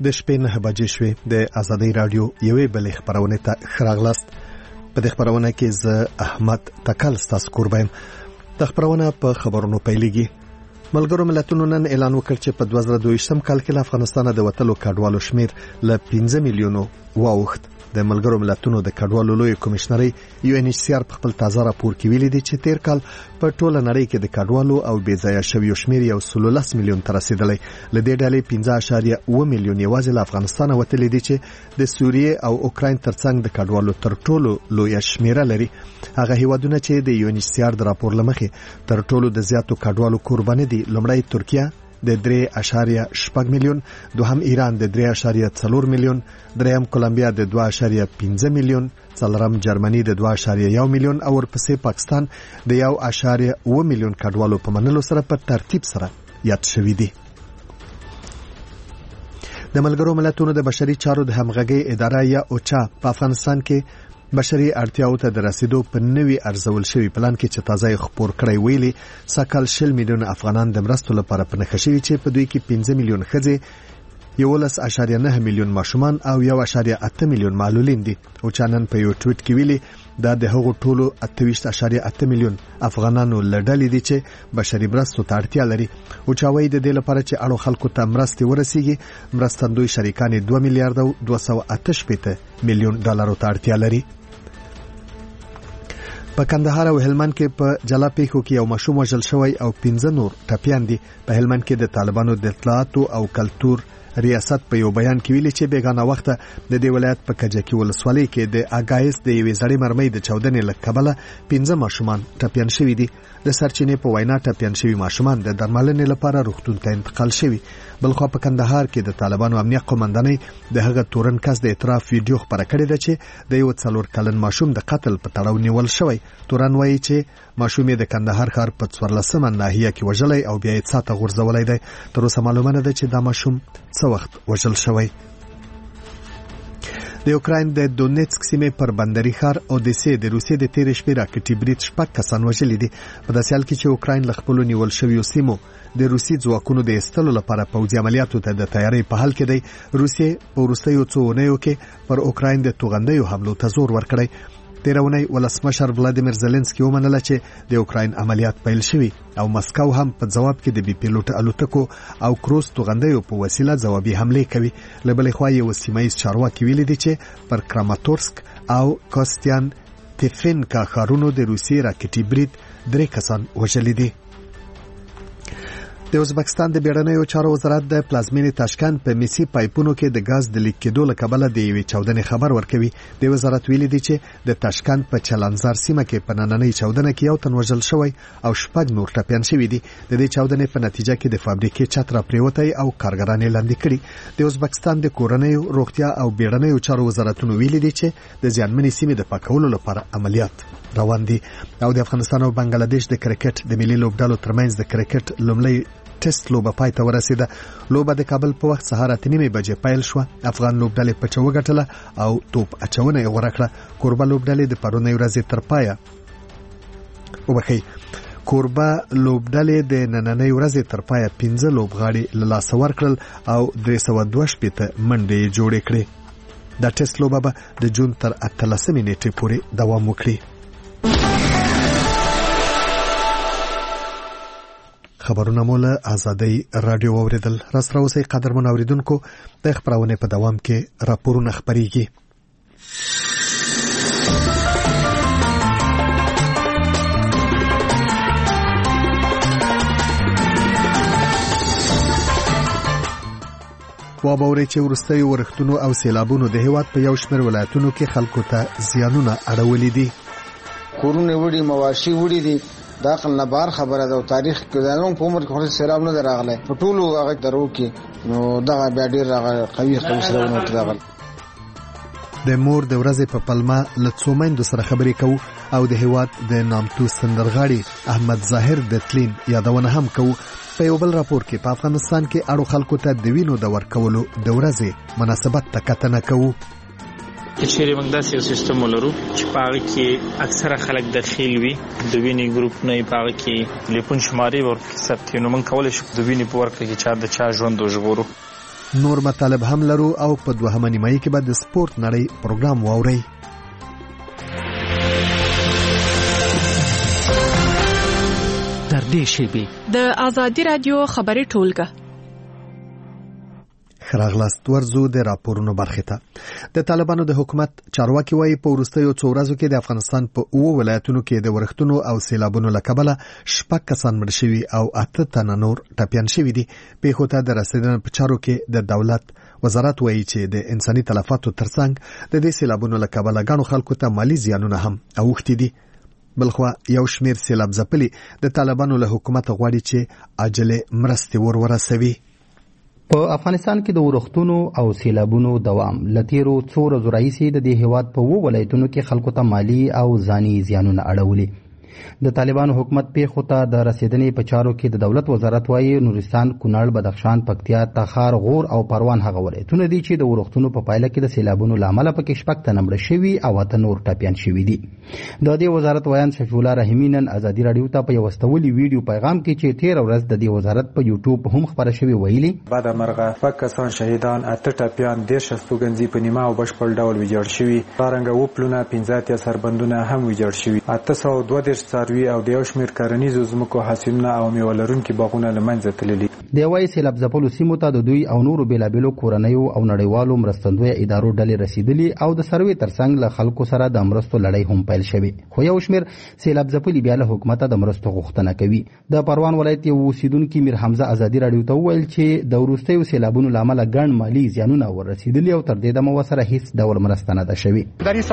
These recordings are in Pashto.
د شپې 9 بجې شوې د آزادۍ رادیو یوې بلې خبرونه ته خراغلاست. په دې خبرونه کې زه احمد تکل ستاسو قربان. د خبرونه په خبرونو پیلېږي. ملګرو ملتونو نن اعلان وکړ چې په 2022 کال کې افغانستان د وټلو کډوالو شمیر ل 15 میلیونو واوښت. د ملګرو ملتونو د کډوالو لوی کمشنري UNHCR په خپل تازه راپور کې ویلي دی چې تیر کال په ټوله نړۍ کې د کډوالو او بې ځایه شویو شمیر 113 میلیون ته رسیدلی. ل دې ډلې 15.1 میلیون یوازې له افغانستان وتلي دي چې د سوریې او اوکراین ترڅنګ د کډوالو تر ټولو لوی شمیره لري. هغه هیوادونه چې د UNHCR د راپور لمخې تر ټولو د زیاتو کډوالو قرباني دي: لومړی ترکیه د 3.8 میلیون، دوهم ایران د 3.4 میلیون، دریم کولمبیا د 2.5 میلیون، څلورم جرمني د 2.1 میلیون او ورپسې پاکستان د 1.7 میلیون کډوالو په منلو سره په ترتیب سره یاد شوی دی. د ملګرو ملتونو د بشري چارو د همغږي اداره یا اوچا په افغانستان کې بشري اړتیاو ته د رسیدو په نوي ارزول شوی پلان کې چې تازه خبر کړی ویلي سکهال 10 میلیون افغانان د مرستو لپاره په نخښه شوی چې په دوی کې 15 میلیون ښځې، 11.9 میلیون ماشومان او 1.8 میلیون معلولین دي. او چانن په یو ټویټ کې ویلي دا د هغو ټولو 28.8 میلیون افغانانو لړل دي چې بشري مرستو ته اړتیا لري. او چاوي د دې لپاره چې اړو خلکو ته مرستې ورسیږي مرستندوی شریکان 2 میلیارډ او 288 میلیون ډالرو ته اړتیا لري. په کندهار او هلمند کې په جلا پیښو کې یو ماشوم وژل شوی او 15 نور ټپیان دي. په هلمند کې د طالبانو د اطلاعات او کلتور ریاست په یو بیان کې ویلي چې بیگانه وخت د دې ولایت په کجکی ولسوالۍ کې د اگایس د یوې زړې مرمۍ د چاودنې له کبله 15 ماشومان ټپیان شوي دي. د سرچینې په وینا ټپیان شوي ماشومان د درملنې لپاره روغتون ته انتقال شوي. بلخو په کندهار کې د طالبانو امنیت قومندانۍ د هغه تورن کس د اعتراف ویډیو خبره کړې ده چې د یو 4 کلن ماشوم د قتل په تړاو نیول شوی. تورن وایي چې ماشوم د کندهار ښار په 14مه ناحیه کې وژلای او بیا یې څاته غورځولای دی. تر اوسه معلومه نه ده چې دا ماشوم څه وخت وژل شوی. د اوکراین د دونیتسک سیمې پر بندري ښار اودیسې د روسیې د تیر شپې راکټي برید 6 کسان وژلي دي. په داسې حال کې چې اوکراین له خپل نیول شویو سیمو د روسي ځواکونو د ایستلو لپاره پوځي عملیاتو ته د تیاری په حال کې دی. روسیې په وروستیو څو اونیو کې پر اوکراین د توغندیو حملو ته زور ورکړی. تیرونی ولسمشر ولادیمیر زيلنسکي ومنله چې د اوکراین عملیات پیل شوي او مسکو هم په جواب کې د بي پیلوټ الوتکو او کروز توغندیو په وسیله ځوابي حمله کوي. لبلې خو یو سیمایي چارواکي ویلي دي چې پر کراماتورسک او کوستیان تفینکا ښارونو د روسي راکټي برید 3 کسان وژلي دي. د ازبکستان د بیړنیو چارو وزارت د پلازمینې تاشکند په میسي پایپونو کې د غاز د لیک کېدو له کبله د یوې چاودنې خبر ورکوي. د وزارت ویلي دی چې د تاشکند په چلانزار سیمه کې په نننۍ چاودنه کې یو تن وژل شوی او 6 نور ټپیان شوي دي. د دې چاودنې په نتیجه کې د فابریکې چت را پریوتی او کارګران لاندې کړي. د ازبکستان د کورنیو روغتیا او بیړنیو چارو وزارتونو ویلي دي چې د ځانمنې سیمې د پاکولو لپاره عملیات روان دي. او د افغانستان او بنگلاديش د کرکټ د ملي لوبډالو ترمنځ د کرکټ لومړی ټیسټ لوبه پای ته ورسیده. لوبه د کابل په وخت سهار 8:30 بجې پیل شو. افغان لوبډلې په چوغه ګټله او توپ اچونه یې ورکړه. کوربه لوبډلې د پرونی ورځې تر پایه د نننۍ ورځې تر پایه 15 لوبغاړي له لاسه ورکړل او 322 منډې جوړې کړې. دا ټیسټ لوبه به د جون تر 18 نیټې پورې دوام وکړي. خبرونه مو له آزادۍ رادیو اوریدل. راست راوسی قدرمن اوریدونکو د خبرونه په دوام کې راپورونه خبريږي. وابوري چې ورستي ورختونو او سیلابونو د هیواد په یو شمېر ولایتونو کې خلکو ته زیانونه اړولې دي. کورونه وړي مواشي وړي دي. دا خلنه بار خبره ده او تاریخ کې زموږ په عمر کې خو سیلاب نه راغلی. په ټولو هغه درو کې نو دا بیا ډیر قوي سیلابونه راغلي. د مور د ورځې په پلمه له څومندو سره خبرې کوو او د هیواد د نامتو سندرغاړي احمد ظاهر د تلین یادونه هم کوو. په یو بل راپور کې په افغانستان کې اړو خلکو ته د وینو د ورکولو د ورځې مناسبت ته کتنه کوو. چیرې موږ داسې یو سیستم ولرو چې په هغه کې اکثره خلک داخل وي، د وینې ګروپ نه په هغه کې ټلیفون شمارې ورکړي ثبت، نو موږ کولی شو د وینې په ورکړه کې چا د چا ژوند وژغورو. نور مطالب هم لرو او په دوهمه نیمایي کې به د سپورت نړۍ پروګرام واورئ. تر دې شیبې د آزادي رادیو خبري ټولګه خراغلاست ورزو د راپورونو برخه ته. د طالبانو د حکومت چارواکي وایي په وروستیو څو ورځو کې د افغانستان په 9 ولایتونو کې د ورښتونو او سیلابونو له کبله 6 کسان مړ شوي او 8 تنه نور ټپیان شوي دي. پیښو ته د رسیدنې په چارو کې د دولت وزارت وایي چې د انساني تلفاتو ترڅنګ د دې سیلابونو له کبله ګڼو خلکو ته مالی زیانونه هم اوښتي دي. بلخوا یو شمیر سیلاب ځپلي د طالبانو له حکومت غواړي چې عاجله مرستې ورسوي. په افغانستان کې د ورښتونو او سیلابونو دوام لتیرو څو ورځو راهیسې د دې هیواد په 2 ولایتونو کې خلکو ته مالی او ځاني زیانونه اړولي. د طالبانو حکومت پیښو ته د رسیدنې په چارو کې د دولت وزارت وایي نورستان، کونړ، بدخشان، پکتیا، تخار، غور او پروان هغه ولایتونه دي چې د ورښتونو په پایله کې د سیلابونو لامل پکې 6 تنه مړه شوي او 8 نور ټپیان شوي دي. د دې وزارت وایي شفیع الله رحیمی نن آزادي رادیو ته په یو استولي ویډیو پیغام کې چې 13 ورځ د دې وزارت په یوټیوب هم خبره شوی ویلي بعد مرغه کسان شهیدان، 8 ټپیان، 10 شستوګنځي په نیمه او بشپړ ډول ویجاړ شوي، څارنګ وپلونه 15 سربندونه هم ویجاړ شوي، 832 څاروي او د یو شمېر کرنیزو ځمکو حاصلونه او میوه لرونکي باغونه له منځه تللي. دی وايي سیلاب ځپلو سیمو ته د دوی او نورو بیلابیلو کورنیو او نړیوالو مرستندویه ادارو ډلې رسیدلي او د سروې ترڅنګ له خلکو سره د مرستو لړۍ هم پیل شوې. خو یو شمېر سیلاب ځپلي بیا له حکومت د مرستو غوښتنه کوي. د پروان ولایت یو اوسیدونکي میر حمزه آزادي رادیو ته وویل چې د وروستیو سیلابونو له امله ګڼ مالي زیانونه ورسېدلي او تر دې دمه ورسره هیڅ ډول مرسته نه ده شوې.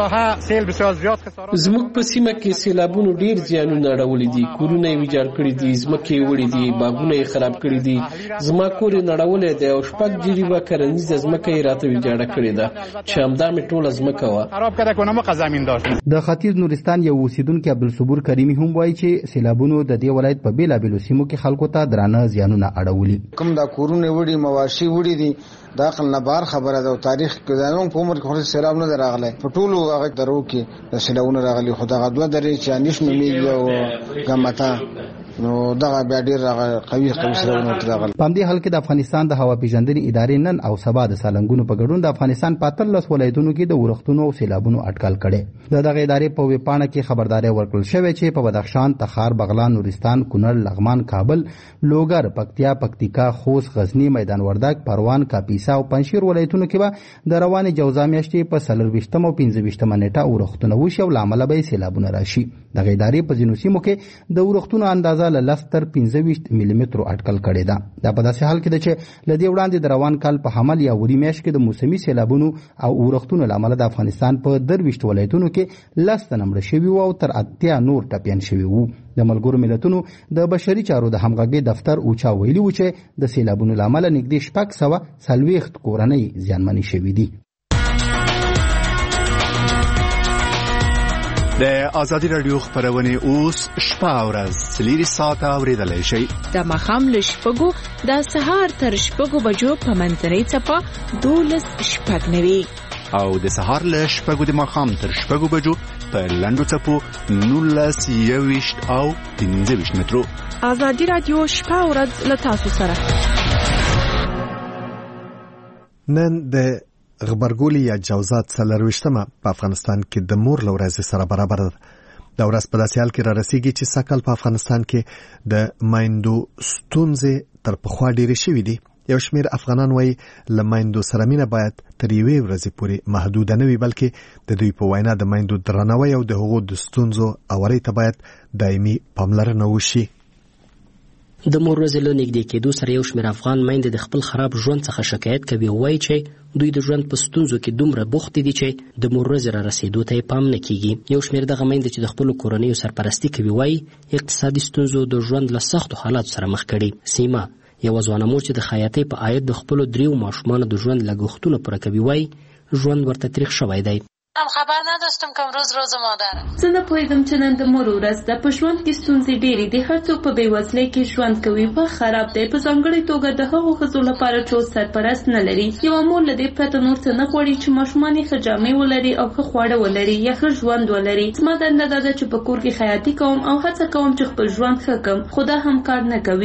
زموږ په سیمه کې سیلابونو ډېر زیانونه اړولي دي، کورونه یې ویجاړ کړي دي، ځمکې یې وړي دي، باغونه یې خراب کړي دي، زما کور یې نړولی دی او 6 جریبه کرنیزه ځمکه یې راته ویجاړه کړې ده چې همدا مې ټوله ځمکه وه. د ختیځ نورستان یو اوسیدونکی عبدالصبور کریمي هم وایي چې سیلابونو د دې ولایت په بیلابیلو سیمو کې خلکو ته درانه زیانونه اړولي. کوم دا کورونه وړي، مواشي وړي دي، دا عقل نه بار خبره ده او تاریخ کې زموږ په عمر کې خو سیلاب نه راغلی. په ټولو هغه درو کې د سیلابونه راغلي، خو دا غدوه درې چې انیش نومیږي او ګمتا نو دا بیا ډیر قوي سیلابونه راغلي. په دې حال کې د افغانستان د هوا پیژندنې ادارې نن او سبا د سالنګونو په ګډون د افغانستان په 13 ولایتونو کې د ورښتونو او سیلابونو اټکل کړي. دغه ادارې په ویبپاڼه کې خبرداري ورکړل شوې چې په بدخشان، تخار، بغلان، نورستان، کونړ، لغمان، کابل، لوګر، پکتیا، پکتیکا، خوست، غزنی، میدان وردګ، پروان، کاپیسا او پنځشیر ولایتونو کې به د روانې جوزا میاشتې په 24 او 25 نیټه ورښتونه وشي او لامل به سیلابونه راشي. دغه ادارې په ځینو سیمو کې د ورښتونو اندازه له 10 تر 25 ملي مترو اټکل کړي ده. دا په داسې حال کې ده چې لدې وړاندې د روان کال په حمل یا وری میاشت کې د موسمي سیلابونو او ورښتونو لامل د افغانستان په 23 ولایتونو کې 10 تنه مړه شوي او تر 80 نور ټپیان شوي وو. د ملګرو ملتونو د بشري چارو د همغږۍ دفتر اوچا ویلي و چې د سیلابونو لامل نږدې 640 کورنۍ زیانمنې شوي دي. د آزادي رادیو خبرونه اوس شپه او ورځ 3 ساعته اوریدلای شئ. د ماښام له 6 د سهار تر 6 بجو په منځنۍ څپه 12:09 او د سهار له 6 د ماښام تر 6 بجو په لنډو څپو 19:20 او 15 مترو. آزادي رادیو شپه او ورځ له تاسو سره. نن د غبرګولي یا جوزات 24مه په افغانستان کې د مور لورځ سره برابر ده. دا ورځ په داسې حال کې را رسیږي چې سکل په افغانستان کې د مایندو ستونزې تر پخوا ډېرې شوې دي. یو شمېر افغانان وایي له مایندو سره مینه باید تر یوې ورځې پورې محدوده نه وي، بلکې د دوی په وینا د مایندو درناوی او د هغو د ستونزو اورۍ ته باید دایمي پاملرنه وشي. د مور ورځې له نږدې کېدو سره یو شمېر افغان میندې د خپل خراب ژوند څخه شکایت کوي او وایي چې دوی د ژوند په ستونزو کې دومره بوختې دي چې د مور ورځې را رسېدو ته یې پام نه کیږي. یو شمېر دغه میندې چې د خپلو کورنیو سرپرستي کوي وایي اقتصادي ستونزو د ژوند له سختو حالاتو سره مخ کړي. سیمه یوه ځوانه مور چې د خیاطۍ په عاید د خپلو 3 ماشومانو د ژوند لګښتونه پوره کوي وایي ژوند ورته تریخ شوی دی. هم خبر نداشتم که امروز روز مادرم. زه نه پوهېدم چې نن د مور ورځ ده. په ژوند کې ستونزې ډېرې دي. هر څوک په بېوزلۍ کې ژوند کوي. وخت خراب دی، په ځانګړې توګه د هغو ښځو لپاره چې اوس سرپرست نه لري. یوه مور له دې پرته نور څه نه غواړي چې ماشومان یې ښه جامې ولري او ښه خواړه ولري یا ښه ژوند ولري. زما دنده دا ده چې په کور کې خیاطي کوم او هڅه کوم چې خپل ژوند ښه کړم، خو دا هم کار نه کوي.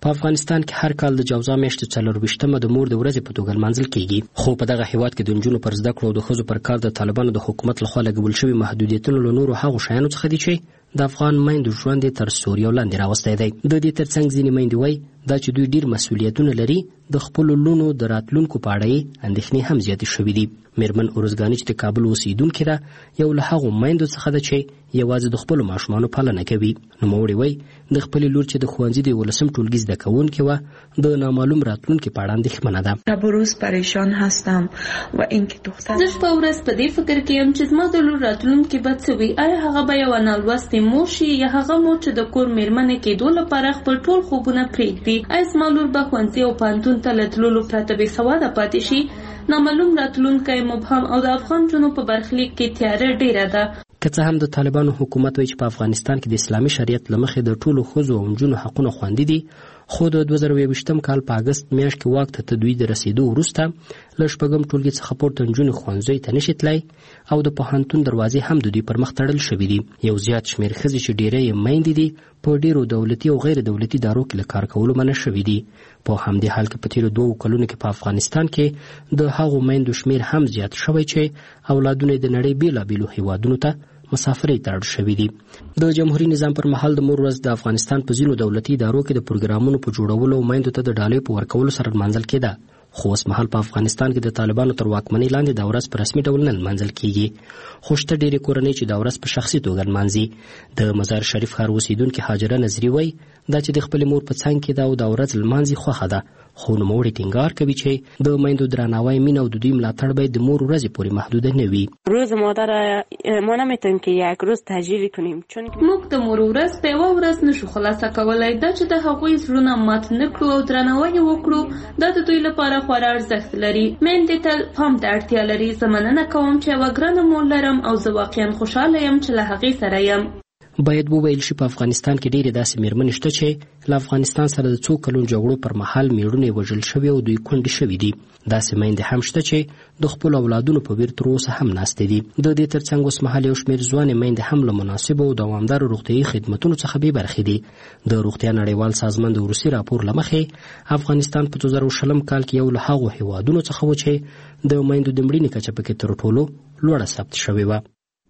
په افغانستان کې هر کال د جوزا میاشتې 24مه د مور د ورځې په توګه لمانځل کیږي، خو په دغه هیواد کې د نجونو پر زده کړو او د ښځو پر کار د طالبانو د حکومت لخوا لګول شوي محدودیتونه له نورو هغو شیانو څخه دي چې د افغان میندو ژوند یې تر سوریو لاندې راوستی دی. د دې ترڅنګ ځینې میندې وایي دا چې دوی ډیر مسؤلیتونه لري، د خپلو لوڼو د راتلونکو په اړه یې اندېښنې هم زیاتې شوي دي. میرمن ارزګاني چې د کابل اوسیدونکې ده، یو له هغو میندو څخه ده چې یوازې د خپلو ماشومانو پالنه کوي. نوموړې وایي د خپلې لور چې د ښوونځي د 11م ټولګي زده کوونکې وه، د نامعلوم راتلونکي په اړه اندېښمنه ده. شب و روز پریشان هستم و اینکه دختر زه شپه ورځ په دې فکر کې یم چې زما د لور راتلونکي به څه وي. آیا هغه به یوه نالوستې مور شي یا هغه مور چې د کور میرمنې کېدو لپاره خپل ټول خوبونه پرېږدي؟ آیا زما لور به ښوونځي او پوهنتون ته له تللو پرته بې سواده پاتې شي؟ نامعلوم راتلونکی مبهم او د افغان جنو په برخلیک کې تیاره ډیره ده. که څه هم د طالبانو حکومت وایي چې په افغانستان کې د اسلامي شریعت له مخې د ټولو ښځو او نجونو حقونه خوندي دي، خو د 2020 کال په اګست میاشت کې واک ته تدوی د رسیدو وروسته له 6م ټولګي څخه پورته نجونې ښوونځیو ته نشي تللی او د پوهنتون دروازې هم د دوی پر مخ تړل شوي دي. یو زیات شمېر ښځې چې ډیری یې میندې دي په ډیرو دولتي او غیر دولتي ادارو کې له کار کولو منع شوي دي. په همدې حال کې په تیرو 2 کلونو کې په افغانستان کې د هغو میندو شمېر هم زیات شوی چې اولادونه د نړۍ بیلابیلو هیوادونو ته مسافرۍ ته اړ شوي دي. د جمهوریت نظام پر مهال د مور ورځ د افغانستان په ځینو دولتي ادارو کې د پروګرامونو په جوړولو او میندو ته د ډالۍ په ورکولو سره لمانځل کېده، خو اوس مهال په افغانستان کې د طالبانو تر واکمنۍ لاندې دا ورځ په رسمي ډول نه لمانځل کیږي. خو شته ډېرې کورنۍ چې دا ورځ په شخصي توګه لمانځي. د مزار شریف ښار اوسیدونکې هاجره نظري وایي دا چې د خپلې مور په څنګ کې دا او دا ورځ لمانځي خوښه ده، خو نوموړې ټینګار کوي چې د میندو درناوی، مینه او د دوی ملاتړ باید د مور ورځې پورې محدوده نه وي. روز مادر ما نمیتونیم که یک روز تجلیل کنیم، چون موږ د مور ورځ په یوه ورځ نشو خلاصه کولای. دا چې د هغوی زړونه مات نه کړو او درناوی وکړو، دا د دوی لپاره خورا ارزښت لري. میندې تل پام ته اړتیا لري. زه مننه کوم چې یوه ګرانه مور لرم او زه واقعا خوشحاله یم چې له هغې سره یم. باید وویل شي په افغانستان کې ډېرې داسې میرمنې شته چې له افغانستان سره د څو کلونو جګړو پر مهال میړونه یې وژل شوي او دوی کونډې شوي دي. داسې میندې هم شته چې د خپلو اولادونو په ویر تر اوسه هم ناستې دي. د دې ترڅنګ اوس مهال یو شمېر ځوانې میندې هم له مناسبو او دوامدارو روغتیایي خدمتونو څخه بې برخې دي. د روغتیا نړیوال سازمان د وروستي راپور له مخې افغانستان په 2020 کال کې یو له هغو هیوادونو څخه و چې د میندو د مړینې کچه پکې تر ټولو لوړه ثبت شوې وه.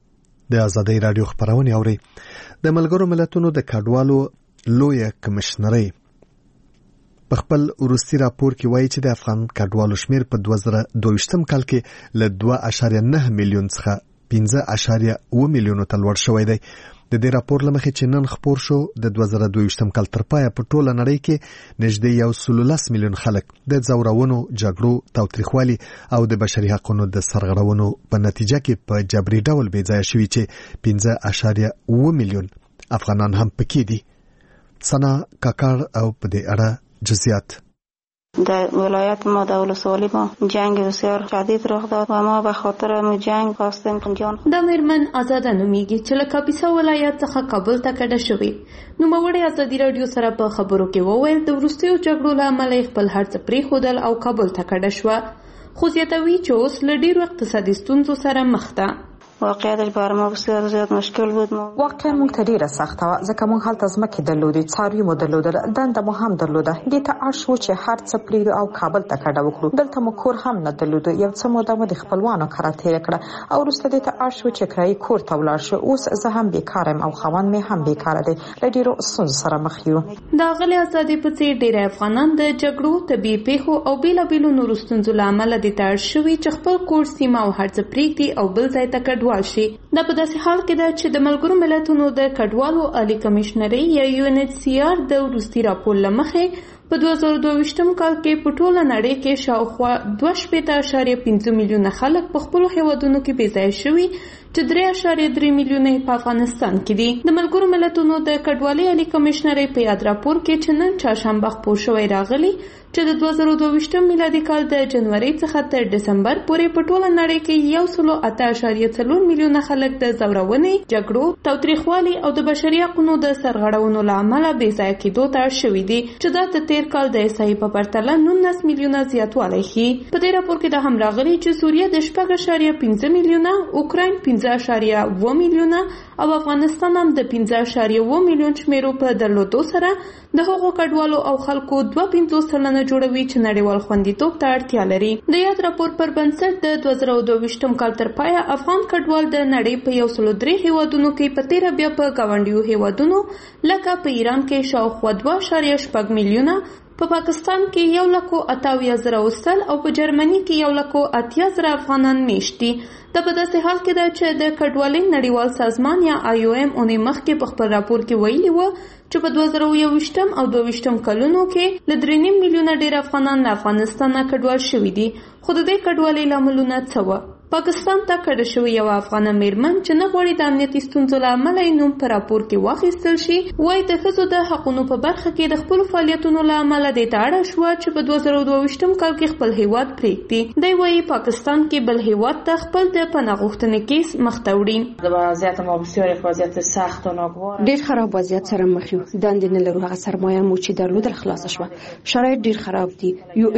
د آزادۍ راډیو خپرونې اورئ. د ملګرو ملتونو د کډوالو لویه کمشنرۍ په خپل وروستي راپور کې وایي چې د افغان کډوالو شمېر په 2022 کال کې له 2.9 میلیون څخه 5.7 میلیونو ته لوړ شوی دی. د دې راپور له مخې چې نن خپور شو د 2022 کال تر پایه په ټوله نړۍ کې نږدې 1.13 میلیون خلک د ځورونو، جګړو، تاوتریخوالي او د بشري حقوقو د سرغړونو په نتیجه کې په جبري ډول بې ځایه شوي چې 5.7 میلیون افغانان هم پکې دي. سنا کاکار او په دې اړه جزئیات. در ولایت ما در ولسوالی ما جنگ بسیار شدید رخ داد و ما به خاطر جنگ خواستیم جان. دا میرمن آزاده نومیږي چې له کاپیسا ولایت څخه کابل ته کډه شوې. نوموړې ازادي راډیو سره په خبرو کې وویل د وروستیو جګړو له امله خپل هر څه پرېښودل او کابل ته کډه شوه، خو زیاتوي چې اوس له ډېرو اقتصادي ستونزو سره مخ ده. واقعیتش برای ما بسیار زیاد مشکل بود. واقعا موږ ته ډیره سخته وه ځکه موږ هلته ځمکې درلودې، څاروي مو درلودل، دنده مو هم درلوده. دې ته اړ شو چې هر څه پرېږدو او کابل ته کډه وکړو. دلته مو کور هم نه درلوده. یو څه موده مو د خپلوانو کره تېره کړه او وروسته دې ته اړ شو چې کرایي کور ته ولاړ شو. اوس زه هم بیکاره یم او خاوند مې هم بیکاره دی. له ډېرو ستونزو سره مخ یو. د اغلې ازادۍ په څېر ډېری افغانان د جګړو، طبیعي پیښو او بېلابېلو نورو ستونزو له امله دې ته اړ شوي چې خپل کور، سیمه او هر څه پرېږدي او بل ځای ته کډوال شي. دا په داسې حال کې ده چې د ملګرو ملتونو د کډوالو عالی کمشنرۍ یا UNHCR د وروستي راپور له مخې په 2022 کال کې په ټوله نړۍ کې شاوخوا 2.5 میلیونه خلک په خپلو هیوادونو کې بې ځایه شوي چې 3.3 میلیونه په افغانستان کې دي. د ملګرو ملتونو د کډوالۍ عالی کمشنرۍ په یاد راپور کې چې نن چهارشنبه خپور شوی راغلی چې د 2022 میلادي کال د جنوري څخه تر دسمبر پورې په ټوله نړۍ کې 1.8 میلیونه خلک د ځورونې، جګړو، تاوتریخوالي او د بشري حقوقو د سرغړونو له امله بې ځایه کېدو ته اړ شوي دي چې دا د تیر کال د احصایې په پرتله 19 میلیونه زیاتوالی ښيي. په دې راپور کې دا هم راغلی چې سوریه د 6.5 میلیونه، اوکراین 15.7 میلیونه او افغانستان هم د 15.7 میلیون شمیرو په درلودو سره د هغو کډوالو او خلکو 2.5% جوړوي چې نړیوال خوندیتوب ته اړتیا لري. د یاد راپور پر بنسټ د 2022 کال تر پایه افغان کډوال د نړۍ په 103 هیوادونو کې په تیره بیا په ګاونډیو هیوادونو لکه په ایران کې شاوخوا 2.8 میلیونه، په پاکستان کې 1,58,000 اوسل او په جرمني کې 1,80,000 افغانان میشت دي. دا په داسې حال کې ده چې د کډوالۍ نړیوال سازمان یا IOM اونۍ مخکې په خپل راپور کې ویلي و چې په 2021 او 2022 کلونو کې له 3.5 میلیونه ډیر افغانان له افغانستان نه کډوال شوي دي. خو د دې کډوالۍ لاملونه څه وو؟ پاکستان ته کډه شوې یو افغانه میرمن چې نه غواړي د امنیتي ستونزو له امله یې نوم په راپور کې واخیستل شي، وایي د ښځو د حقونو په برخه کې د خپلو فعالیتونو له امله دې ته اړه شوه چې په 2022 کال کې خپل هیواد پرېږدي. دی وایي پاکستان کې بل هیواد ته خپل د پناه غوښتنې کیس مخته وړي. د وضعیت ما بسیار وضعیت سخت و ناگوار، ډیر خراب وضعیت سره مخ یو. دندې نه لرو، هغه سرمایه مو چې درلودل خلاص شوه. شرایط ډیر خراب دي.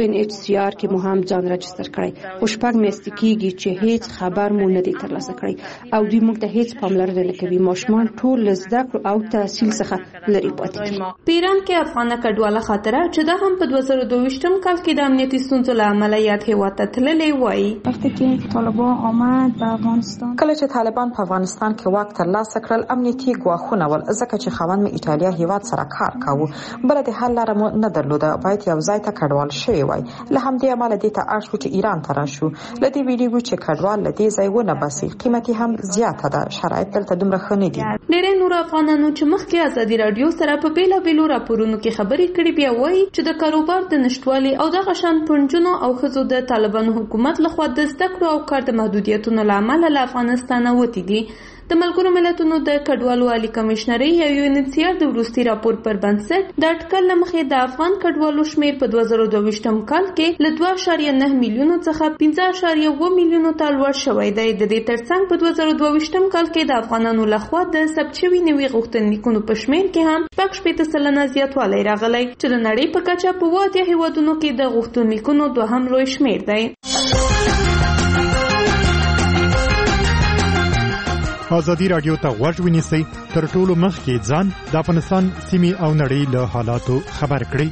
UNHCR کې مو هم ځان رجستر کړی، خو شپږ میاشتې کېږي چې هیڅ خبر نه دی ترلاسه کړی او دوی موږ ته هیڅ پاملرنه نه کوي. ماشومان ټول له زده کړو او تحصیل څخه لرې پاتې دي. په ایران کې افغانه کډواله خاطره چې دا هم په 2022 کال کې د امنیتي ستونزو له امله یاد هیواد ته تللی وایي. وقتی که طالبان آمد به افغانستان، کله چې طالبان په افغانستان کې واک ترلاسه کړل، امنیتي ګواښونه ول ځکه چې خاوند مې ایټالیا هیواد سره کار کاوه، بل د حل لاره مو نه درلوده، باید یو ځای ته کډوال شوی وای. له همدې امله دې ته اړ شو چې ایران ته راشو. له دې ویډیو چې کډوال دې ځایونه بسي، قیمتي هم زیاته ده، شرایط دلته دومره ښه نه دي. ډېر نور افغانانو چې مخکې ازادي رادیو سره په بیلابیلو راپورونو کې خبرې کړې بیا وایي چې د کاروبار د نشټوالي او دغه شان پنځونو او ښځو د طالبانو حکومت لخوا د زده کړو او کار د محدودیتونو له امله له افغانستانه وتې دي. د ملګرو ملتونو د کډوالو عالی کمشنري یا UNHCR د وروستي راپور پر بنسټ د اټکل له مخې د افغان کډوالو شمیر په 2022 کال کې له 2.9 میلیونو څخه 15.1 میلیونو ته لوړ شوی دی. د دې ترڅنګ په 2022 کال کې د افغانانو لخوا د ثبت شوي نوي غوښتنلیکونو په شمیر کې هم 60% زیاتوالی راغلی چې د نړۍ په کچه په 80 هیوادونو کې د غوښتنلیکونو دوهم لوی شمیر دی. ازادي رادیو ته غوږ ونیسئ، تر ټولو مخکې ځان د افغانستان سیمې او نړۍ له حالاتو خبر کړئ.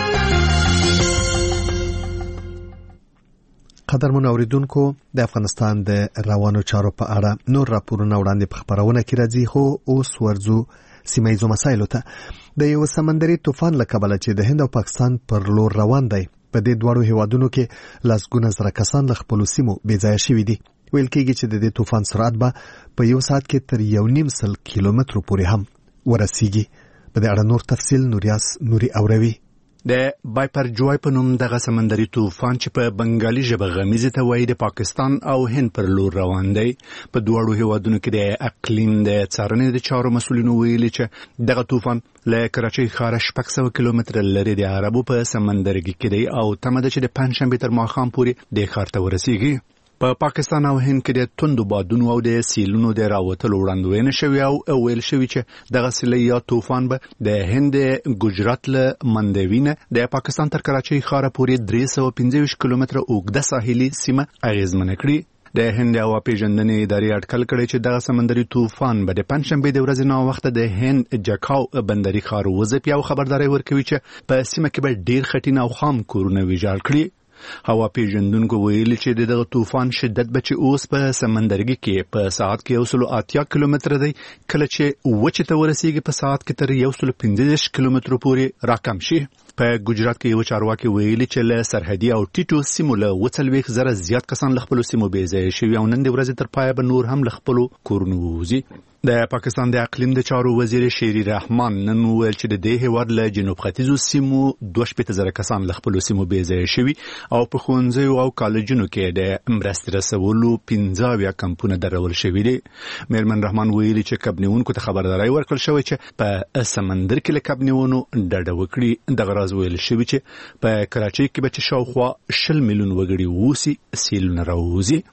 قدرمن اوریدونکو، د افغانستان د روانو چارو په اړه نور راپورونه وړاندې په خبرونه کې راځي، خو اوس ورځو سیمه ییزو مسایلو ته. د یو سمندري طوفان له کبله چې د هند او پاکستان پر لور روان دی، په دې دواړو هیوادونو کې لسګونه زره کسان له خپلو سیمو بېځایه شوي دي. ویل کېږي چې د دې طوفان سرعت به په یو ساعت کې تر 1.5 کیلومترو پورې هم ورسیږي. په دې اړه نور تفصیل نوریاس نوري اوروي. د بایپر جوای په نوم دغه سمندري طوفان چې په بنگالي ژبه غمیزه ته وایي د پاکستان او هند پر لور روان دی. په دواړو هیوادونو کې د اقلیم د څارنې د چارو مسؤلینو ویلي چې دغه طوفان له کراچۍ ښاره 600 کیلومتره لرې د عربو په سمندرګي کې دی او تمه ده چې د پنځشنبې تر ماښام پورې د ښار ته ورسیږي. په پاکستان او هند کې د توندو بادونو او د سیلونو د راوتلو وړاندوینه شوې او ویل شوې چې دغه سیلۍ یا طوفان به د هند ګجرات له مندوینه د پاکستان تر کراچۍ ښاره پورې 325 کیلومتره اوږده ساحلي سیمه اغیزمنه کړي. د هند هوا پیژندنې ادارې اټکل کړی چې دغه سمندري طوفان به د پنځشنبې د ورځې ناوخته د هند جکاو بندري ښار وځپي او خبرداری ورکوي چې په سیمه کې به ډیر خټین او خام کورونه ویجاړ کړي. هوا پیژندونکو ویلي چې دغه طوفان شدت به چې اوس په سمندرګي کې په ساعت کې 180 کیلومتره دی، کله چې وچې ته ورسیږي په ساعت کې تر 115 کیلومترو پورې راکم شي. په ګجرات کې یو چارواکي ویلي چې له سرحدي او ټیټو سیمو له 40,000 زیات کسان له خپلو سیمو بېځایه شوي او نن د ورځې تر پایه به نور هم له خپلو کورونو ووځي. د پاکستان د اقلیم د چارو وزیر شیری رحمان نن وویل چې د دې هیواد له جنوب ختیځو سیمو 2,000 کسان له خپلو سیمو بېځایه شوي او په ښوونځیو او کالجونو کې د مرستې رسولو 15 کمپونه درول شوي دي. میرمن رحمان ویلي چې کب نیونکو ته خبرداری ورکړل شوی چې په سمندر کې له کب نیونو ډډه وکړي. دغه راز ویل شوی چې په کراچۍ کې به چې شاوخوا 20 میلیون وګړي ووسي، سیلونه راووځي.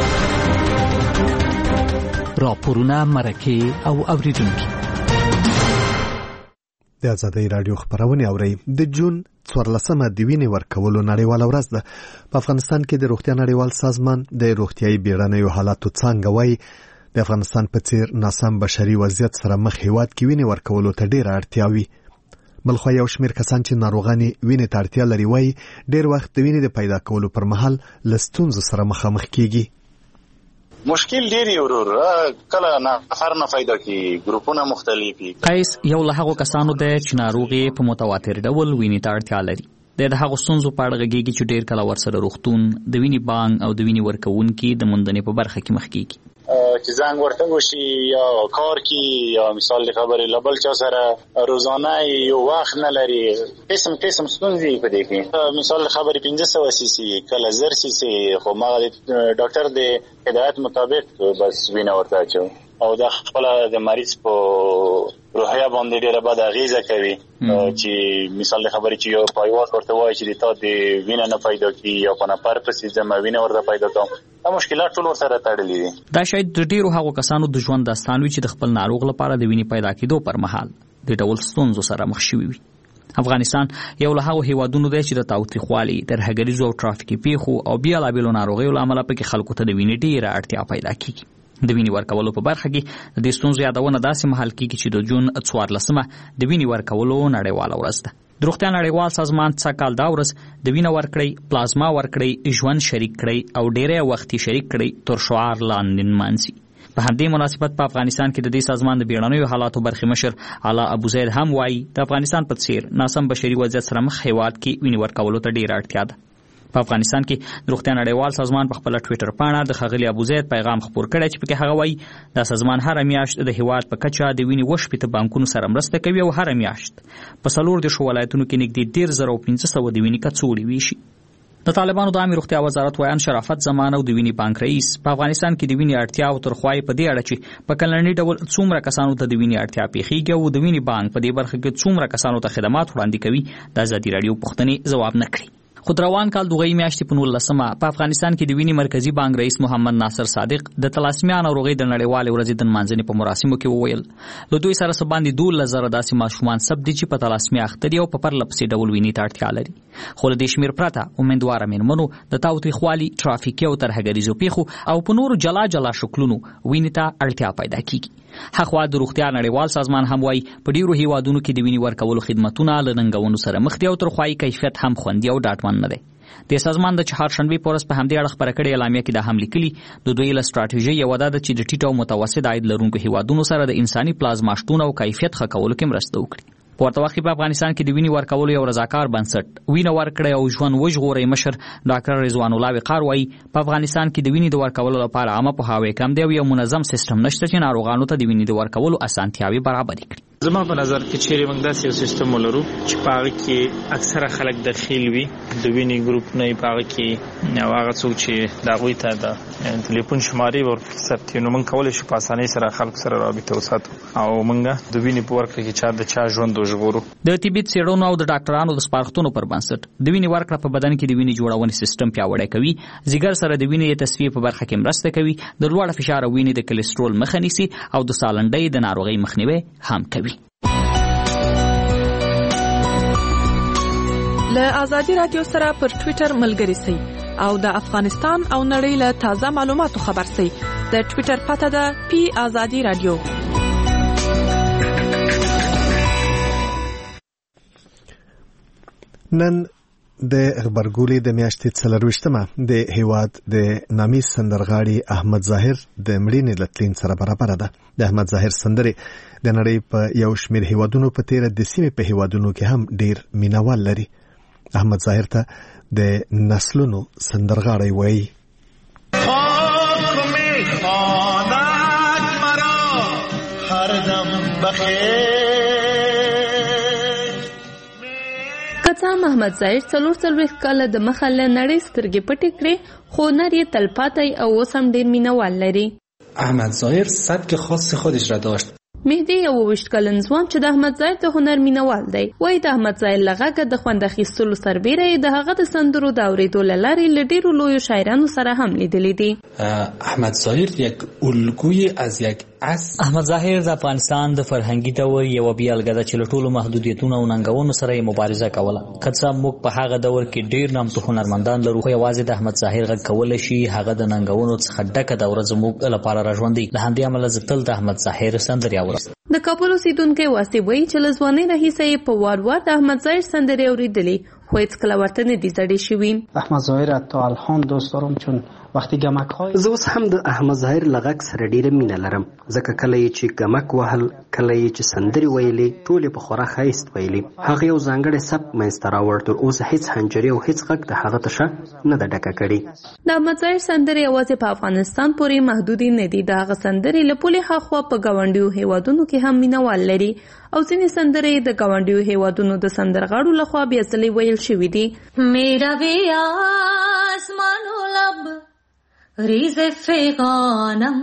راپورونه مرکه او اوریدونکي د ازادي رادیو خبرونه اوري. د جون 14مه د وینې ورکولو نړیواله ورځ ده. په افغانستان کې د روغتیا نړیوال سازمان د روغتیايي بیړنیو حالاتو څانګه وایي د افغانستان په څیر ناسم بشري وضعیت سره مخ هیواد کې وینې ورکولو ته ډېره اړتیا وي. بلخو یو شمېر کسان چې ناروغانې وینې ته اړتیا لري وایي ډېر وخت د وینې د پیدا کولو پر مهال له ستونزو سره مخامخ کیږي. مشکل ډېر یو ورور کله نفر نه پیدا کی ګروپونه مختلفي. قیس یو له هغو کسانو دی چې ناروغي په متواتر ډول وینې ته اړتیا لري. د هغو ستونزو په اړه غږیږي چې ډېر کله ورسره روغتون د وینې بانک او د وینې ورکوونکي د موندنې په برخه کې مخ کیږي. چې زنګ ورته وشي یا کار کی یا مثال د خبرې لبل چا سره روزانه یو وخت نه لري قسم ستونزې په دې کې. مثال د خبرې 1500 سي کله 1000 سي خو ما د ډاکټر د هدایت مطابق بس وینه ورته چو او د خپل د مریض په روحیه باندې ډیره بد اغیزه کوي. چې مثال د خبرې چې یو پایواز ورته وایي چې تا د وینه نه پیدا کی یا په نفر پسې زما وینه ورته پیدا کوم. دا مشکلات ټول سره تړلي دي. دا شاید د ډیرو هغو کسانو د ژوند داستان وي چې د خپل ناروغ لپاره د وینې پیدا کېدو پر مهال د ډول ستونزو سره مخ شوي وي. افغانستان یو له هغو هیوادونو دی چې د تاوتریخوالي، ترهګریزو او ټرافیکي پیښو او بېلابېلو ناروغیو له امله پکې خلکو ته د وینې ډېره اړتیا پیدا کېږي. د وینې ورکولو په برخه کې د دې ستونزو یادونه داسې مهال کېږي چې د جون 14 د وینې ورکولو نړیواله ورځ ده. د روغتیا نړیوال سازمان څه کال دا ورځ د وینې ورکړئ، پلازما ورکړئ، ژوند شریک کړئ او ډیری وختي شریک کړئ تر شعار لاندې نمانځي. په همدې مناسبت په افغانستان کې د دې سازمان د بیړنیو حالاتو برخې مشر علا ابوزید هم وایي د افغانستان په څیر ناسم بشري وضعیت سره مخ هیواد کې وینې ورکولو ته ډیره اړتیا ده. په افغانستان کې د روغتیا نړیوال سازمان په خپل ټوئیټر پاڼه د ښاغلي ابوزید پیغام خپور کړی چې پکې هغه وایي دا سازمان هر میاشت د هیواد په کچه د وینې وشپېته بانکونو سره مرسته کوي او هر میاشت په 14 ولایتونو کې نږدې 13500 د وینې کڅوړې ویشي. د طالبانو د عامه روغتیا وزارت وایان شرافت زمان او د وینې بانک رئیس په افغانستان کې د وینې اړتیا او ترخوای په دې اړه چې په کلنی ډول څومره کسانو ته د وینې اړتیا پیښیږي او د وینې بانک په دې برخه کې څومره کسانو ته خدمات وړاندې کوي د ازادي راډیو پوښتنې ځواب نه کړي. خو روان کال دوغې میاشتې په 19 په افغانستان کې د وینې مرکزی بانک رئیس محمد ناصر صادق د تلاسمیا ناروغۍ د نړیوالې ورځې د نمانځنې په مراسمو کې وویل له دوی سره باندې 12,000 داسې ماشومان ثبت دي چې په تلاسمیا اخته دي او په پرله پسې ډول وینې ته اړتیا لري. خو له دې شمېر پرته امیندواره مېرمنو د تاوتریخوالي، ټرافیکي او ترهګریزو پیښو او په نورو جلا شکلونو وینې ته اړتیا پیدا کیږي. هغه د روغتیا نړیوال سازمان هم وایي په ډیرو هیوادونو کې د وینې ورکولو خدماتونه له ننګونو سره مخ دي او ترخوایي کیفیت هم خوندي او ډاډمن نه دی. د سازمان د چهارشنبې په ورځ په همدې اړه خبره کړې اعلامیه کې دا هم لیکلي د دوی له ستراتیژۍ یوه دا ده چې د ټیټ او متوسط عاید لرونکو هیوادونو سره د انساني پلازما شتون او کیفیت ښه کولو کې مرسته وکړي. په ورته وخت کې په افغانستان کې د وینې ورکولو یو رضاکار بنسټ وینه ورکړئ او ژوند وژغورئ مشر ډاکټر رضوان الله وقار وایي په افغانستان کې د وینې د ورکولو لپاره عامه پوهاوی کم دی او یو منظم سیستم نشته چې ناروغانو ته د وینې د ورکولو اسانتیاوې برابرې کړي. زما په نظر کې چیرې موږ داسې یو سیستم ولرو چې په هغه کې اکثره خلک دخیل وي د وینې ګروپ نه په هغه کې او هغه څوک چې د هغوی ته د تلیفون شمارې ورپکې ثبت نو موږ کولی شو په اسانۍ سره خلکو سره رابطه وساتو او موږ د وینې په ورکړه کې چا د چا ژوند وژغورو. د طبي څېړنو او د ډاکټرانو د سپارښتنو پر بنسټ د وینې ورکړه په بدن کې د وینې جوړونې سیستم پیاوړی کوي، ځیګر سره د وینې د تصفیې په برخه کې مرسته کوي، د لوړ فشار او وینې د کلسترول مخه نیسي او د سالنډۍ د ناروغۍ مخنیوی هم کوي. له آزادي رادیو سره پر ټوئیټر ملګري سئ او د افغانستان او نړۍ له تازه معلوماتو خبر سئ. د ټوئیټر پته ده پی آزادي رادیو. نن د خبرګولې د میاشتې 24مه د هیواد د نامي سندرغاړي احمد ظاهر د مړینې لتلین سره برابر ده. د احمد ظاهر سندرې د نړۍ په یو شمېر هیوادونو په تیره د سیمې په هیوادونو کې هم ډیر مینوال لري. احمد ظاهر ته د نسلونو سندرغاړی وایي. کڅا محمد ظاهر 44 کاله د مخه له نړۍ سترګې پټې کړې خو هنر یې تلپاتې او اوس هم ډېر مینوال لري. احمد ظاهر سبک خاص خودش را داشت. مهدی 28 کلن ځوان چې د احمد ظاهر د هنر مینوال دی وایي د احمد ظاهر له غږه د خوند اخیستلو سربیره یې د هغه د سندرو د اورېدو له لارې له ډېرو لویو شاعرانو سره هم لیدلی دي. احمد ظاهر یک الگوی از یک احمد ظاهر د افغانستان د فرهنګي تور یو بیلګه ده چې له ټولو محدودیتونو او ننګونو سره یې مبارزه کوله. که څه موږ په هغه دور کې ډېر نامتو هنرمندان لرو، خو یوازې د احمد ظاهر غږ کولی شي هغه د ننګونو څخه ډکه دوره زموږ لپاره راژوندي. له همدې امله زه تل د احمد ظاهر سندرې اورم. د کابل اوسیدونکی واسي وایي چې له ځوانۍ راهیسې یې په وار وار د احمد ظاهر سندرې اورېدلې، خو هیڅکله ورته نه دي زړې شوي. احمد ظاهر تا الان دوست دارم چون وقتی گمک های زه اوس هم د احمد ظاهر له غږ سره ډېره مینه لرم، ځکه کله یې چې ګمک وهل، کله یې چې سندرې ویلې، ټولې په خورا ښایست ویلې. هغه یو ځانګړی سبک منځته راوړ، تر اوسه هیڅ حنجرې او هیڅ غږ د هغه تشه نه ده ډکه کړې. د احمد ظاهر سندرې یوازې په افغانستان پورې محدودې نه دي. د هغه سندرې له پولې هاخوا په ګاونډیو هیوادونو کې هم مینوال لري او ځینې سندرې د ګاونډیو هیوادونو د سندرغاړو لخوا بیا ځلې ویل شوي دي. میرا وی آسمانو لب ریز فغانم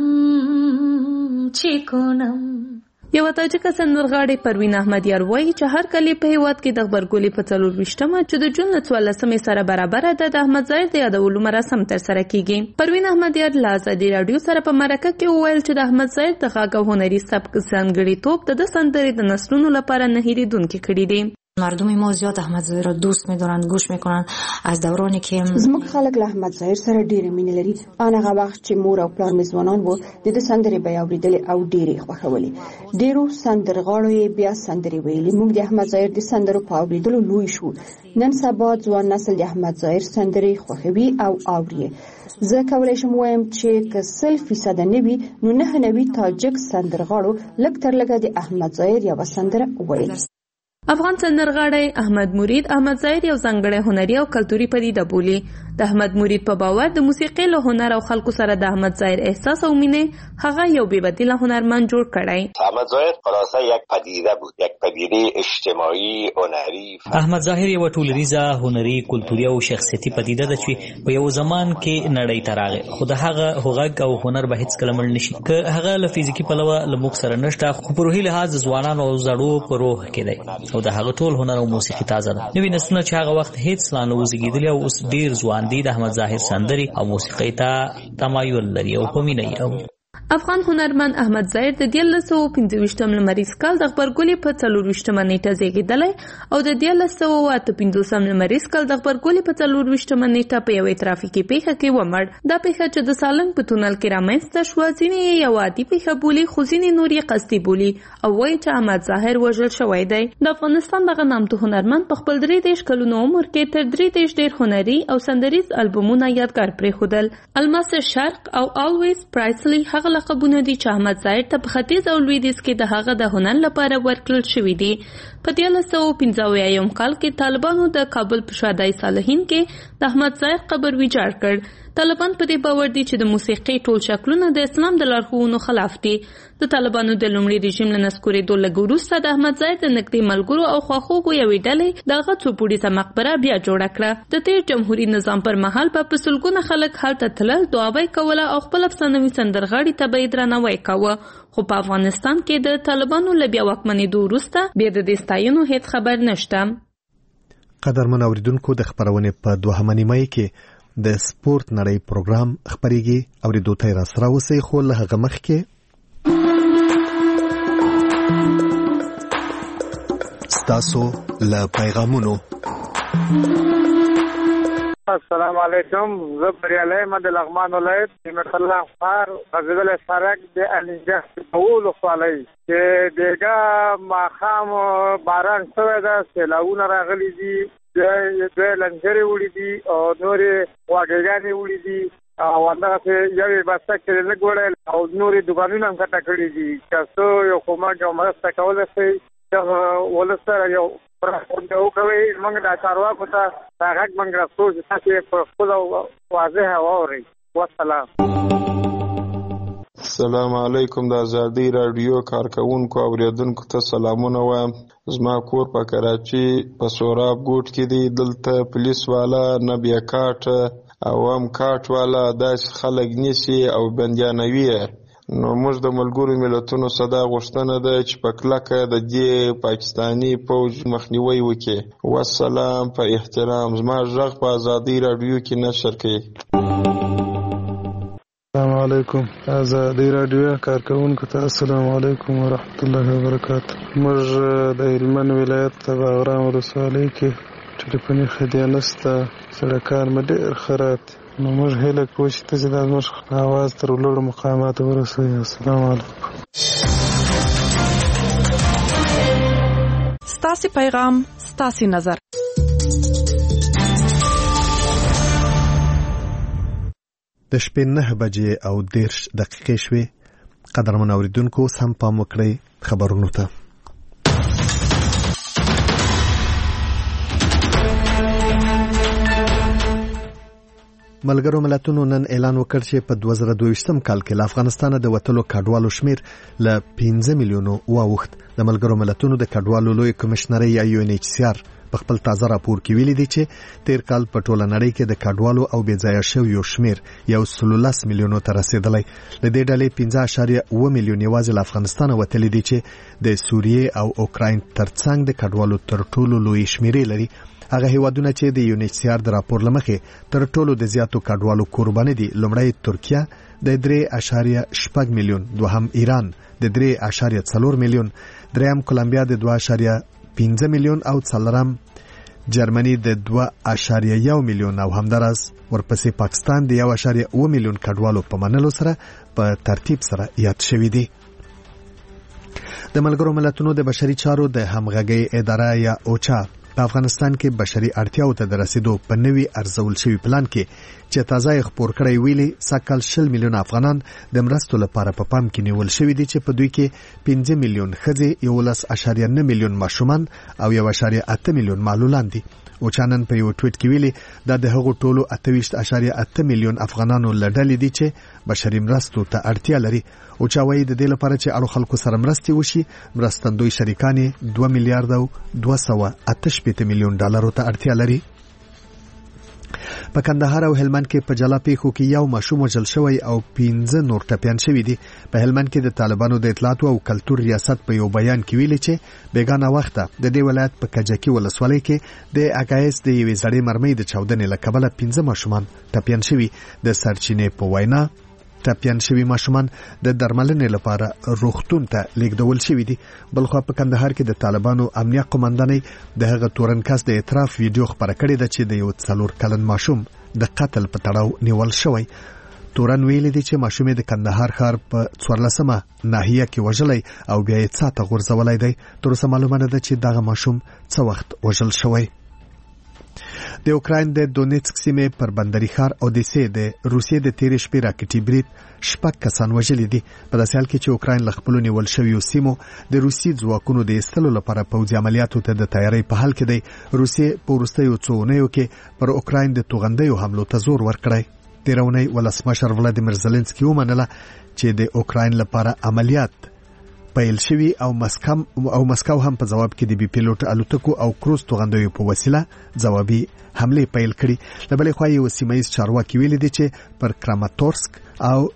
چیکونم. یو تاجک سندرغاړی پروین احمدیار وایي چې هر کلی په هیواد کې د غبرګولي په 24مه چې د جون 14 سره برابر ده د احمد ظاهر د یادولو مراسم ترسره کیږي. پروین احمدیار له ازادي رادیو سره په مرکه کې وویل چې د احمد ظاهر د غږ او هنري سبک ځانګړیتوب د سندرې د نسلونو لپاره نه هېرېدونکي کړي دي. مردم ما زیاد احمد ظاهر را دوست می‌دارن، گوش میکنن. از دورانی که زموږ خلک له احمد ظاهر سره ډېره مینه لري. هغه وخت چې مور او پلار مې ځوانان وو د ده سندرې به یې اورېدلې او ډېرې خوښولې. ډېرو سندرغاړو یې بیا سندرې ویلې. موږ د احمد ظاهر د سندرو په اورېدلو لوی شو. نن سبا ځوان نسل د احمد ظاهر سندرې خوښوي او اوري. زه کولی شم وایم چې که 100% نه وي نو 99 تاجک سندرغاړو لږ تر لږه د احمد ظاهر یوه سندره ویل. افغان سندرغاړی احمد مرید احمد ظاهر یو ځانګړی هنري او کلتوري پدیده بولي. د احمد مرید په باور د موسیقۍ له هنر او خلکو سره د احمد ظاهر احساس او مینه هغه یو بې بدیله هنرمند جوړ کړی. احمد ظاهر خلاصه یک پدیده بود، یک پدیده اجتماعی هنری. احمد ظاهر یو ټولریزه هنري کلتوري او شخصیتي پدیده ده چې په یو زمان کې نړۍ ته راغی، خو د هغه غږ او هنر به هیڅ کله مړ نشي. که هغه له فزیکي پلوه له موږ سره نشته، خو په روحي لحاظ ځوانان او زړو په روح کې دی او د هغه ټول هنر او موسیقي تازه ده. نوې نسلونه چې هغه وخت هیڅ لا نه وزېږېدلي او اوس ډېر ځوان دي، د احمد ظاهر سندرې او موسیقۍ ته تمایل لري او په مینه یې. افغان هنرمند احمد ظاهر د 1925 لمریز کال د غبرګولي په 24مه نیټه زیږېدلی او د 1958 لمریز کال د غبرګولي په 24مه نیټه په یوې ترافیکي پیښه کې ومړ. دا پیښه چې د سالنګ په تونل کې رامنځته شوه، ځینې یې یوه عادي پیښه بولي، خو ځینې نور یې قصدي بولي او وایي چې احمد ظاهر وژل شوی دی. د افغانستان دغه نامتو هنرمند په خپل 33 کلونو عمر کې تر 33 ډېر هنري او سندریز البومونه یادګار پرېښودل. الماس شرق او آلویز پرایسلی هغه لقبونه دي چې احمد ظاهر ته په ختیځ او لویدیځ کې د هغه د هنر لپاره ورکړل شوي دي. په 1995 کال کې طالبانو د کابل په شادای صالحین کې د احمد ظاهر قبر ویجاړ کړ. طالبان په دې باور دي چې د موسیقۍ ټول شکلونه د اسلام د لارښوونو خلاف دي. د طالبانو د لومړي رژیم له نسکورېدو لږ وروسته د احمد ظاهر د نږدې ملګرو او خواخوږو یوې ډلې د هغه څو پوړیزه مقبره بیا جوړه کړه. د تېر جمهوري نظام پر مهال په سلګونه خلک هلته تلل، دعا به یې کوله او خپل افسانوي سندرغاړي ته به یې درناوی کاوه. خو په افغانستان کې د طالبانو له بیا واکمنېدو وروسته بیا د دې ستایلو هیڅ خبر نشته. قدرمن اوریدونکو، د خبرونې په 2 نیمه کې د سپورت نړۍ پروګرام خبريږي او د دوتای را سره اوسې خو له هغه مخکې ستاسو له پیغامونو. السلام علیکم، زه بریالی احمد لغمان ولایت نعمت الله خار غزل سرک د الینجه په خولای چې دغه ماخام باران شوی ده، سیلاونه راغلي دي، دوی لنجرې وړي دي او نورې غواګانې وړي دي او همدغسې یوې بسته کې لږ وړی او نورې دوکانونه هم کټه کړي دي. که څه یو کومک او مرسته کولی شئ دغه ولس سره یو وکوئ، موږ دا چارواکو ته دا غږ موږ رسوو چې تاسې په خپله واضحه واورئ. والسلام. السلام علیکم. د ازادي رادیو کارکونکو او اوریدونکو ته سلامونه وایم. زما کور په کراچي په سوراب ګوټ کې دی. دلته پولیس والا نه بیا کاټ او هم کاټ والا داسې خلک نیسي او بندیانوي. نو موږ د ملګرو ملتونو صدا غوښتنه ده چې په کلکه د دې پاکستاني پوج مخنیوي وکړي. والسلام. په احترام زما غږ په ازادي رادیو کې نشر کړي. السلام علیکم. آزادی رادیو کارکونکو ته السلام علیکم ورحمت الله وبرکاته. موږ د هلمند ولایت د باغرام ولسوالۍ کې ټلیفوني خدمات نشته، سړکان مو ډېر خراب دي. نو موږ هیله کوو چې تاسې دا زموږ اواز تر لوړو مقاماتو ورسوئ. السلام علیکم. ستاسې پیغام ستاسې نظر. د شپې 9 بجې او 10 دقیقې شوې. قدرمن اوریدونکو اوس هم پام وکړئ خبرونو ته. ملګرو ملتونو نن اعلان وکړ چې په 2022 کال کې له افغانستان د وټلو کډوالو شمیر ل 15 میلیونو واوښت. د ملګرو ملتونو د کډوالو لوی کمشنري یا UNHCR په خپل تازه راپور کې ویلي دي چې تیر کال په ټوله نړۍ کې د کډوالو او بېځایه شویو شمیر 1.13 میلیونو ته رسیدلی. له دې ډلې 15.1 میلیون یوازې له افغانستان وتلي دي چې د سوریې او اوکراین ترڅنګ د کډوالو تر ټولو لوی شمیرې لري. هغه هیوادونه چې د UNHCR د راپور لمخې تر ټولو د زیاتو کډوالو قرباني دي: لومړی ترکیه د 3.8 میلیون، دوهم ایران د 3.4 میلیون، دریم کولمبیا د 2.5 میلیون او څلورم جرمني د 2.1 میلیون او همدارس ورپسې پاکستان د 1.1 میلیون کډوالو په منلو سره په ترتیب سره یاد شوی دی. د ملګرو ملتونو د بشري چارو د همغږي اداره یا اوچا په افغانستان کې بشري اړتیاو ته د رسیدو په نوي ارزول شوی پلان کې چې تازه خبر کړی ویلي سکهال 20 میلیون افغانان د مرستو لپاره په پام کې نیول شوی دي چې په دوی کې 15 میلیون ښځې، 11.9 میلیون ماشومان او 1.8 میلیون معلولان دي. او چانن په یو ټویټ کې ویلي دا د هغو ټولو 28.8 میلیون افغانانو لړل دي چې بشري مرستو ته اړتیا لري. او چا وایي د دې لپاره چې اړو خلکو سره مرستې وشي مرستندوی شریکان 2 میلیارډ او 288 میلیون ډالرو ته اړتیا لري. په کندهار او هلمند کې په جلا پیښو کې یو ماشوم وژل شوی او 15 نور ټپیان شوی دي. په هلمند کې د طالبانو د اطلاعات او کلتور ریاست په یو بیان کې ویلي چې بیگانه وخته د دې ولایت په کجکی ولسوالۍ کې د اګایس د یوې زړې مرمۍ د چاودنې له کبله 15 ماشومان ټپیان شوي. د سرچینې په وینا ټپیان شوي ماشومان د درملنې لپاره روغتون ته لیږدول شوي دي. بلخو په کندهار کې د طالبانو امنیه قومندانۍ د هغه تورنکس د اعتراف ویډیو خبره کړې ده چې د یو 4 کلن ماشوم د قتل په تړاو نیول شوی. تورن ویلي دي چې ماشوم د کندهار ښار په 14مه ناحیه کې وژلی او بیا یې څاته غورځولی دی. تر اوسه معلومه نه ده چې دغه ماشوم څه وخت وژل شوی. د اوکراین د دونیتسک سیمې پر بندري ښار اودیسې د روسیې د تیرې شپې راکټي برید 6 کسان وژلي دي. په داسې حال کې چې اوکراین له خپلو نیول شویو سیمو د روسي ځواکونو د ایستلو لپاره پوځي عملیاتو ته د تیاری په حال کې دی. روسیې په وروستیو څو اونیو کې پر اوکراین د توغندیو حملو ته زور ورکړی. تېره اونۍ ولسمشر ولادیمیر زلنسکي ومنله چې د اوکراین لپاره عملیات پیل شوی او مسکو هم په جواب کې د بي پیلوټ الوتکو او کروز توغندیو په وسیله جوابي حمله پیل کړي. له بلې خوا یو سیمایي چارواکي ویلي دي چې پر کراماتورسک او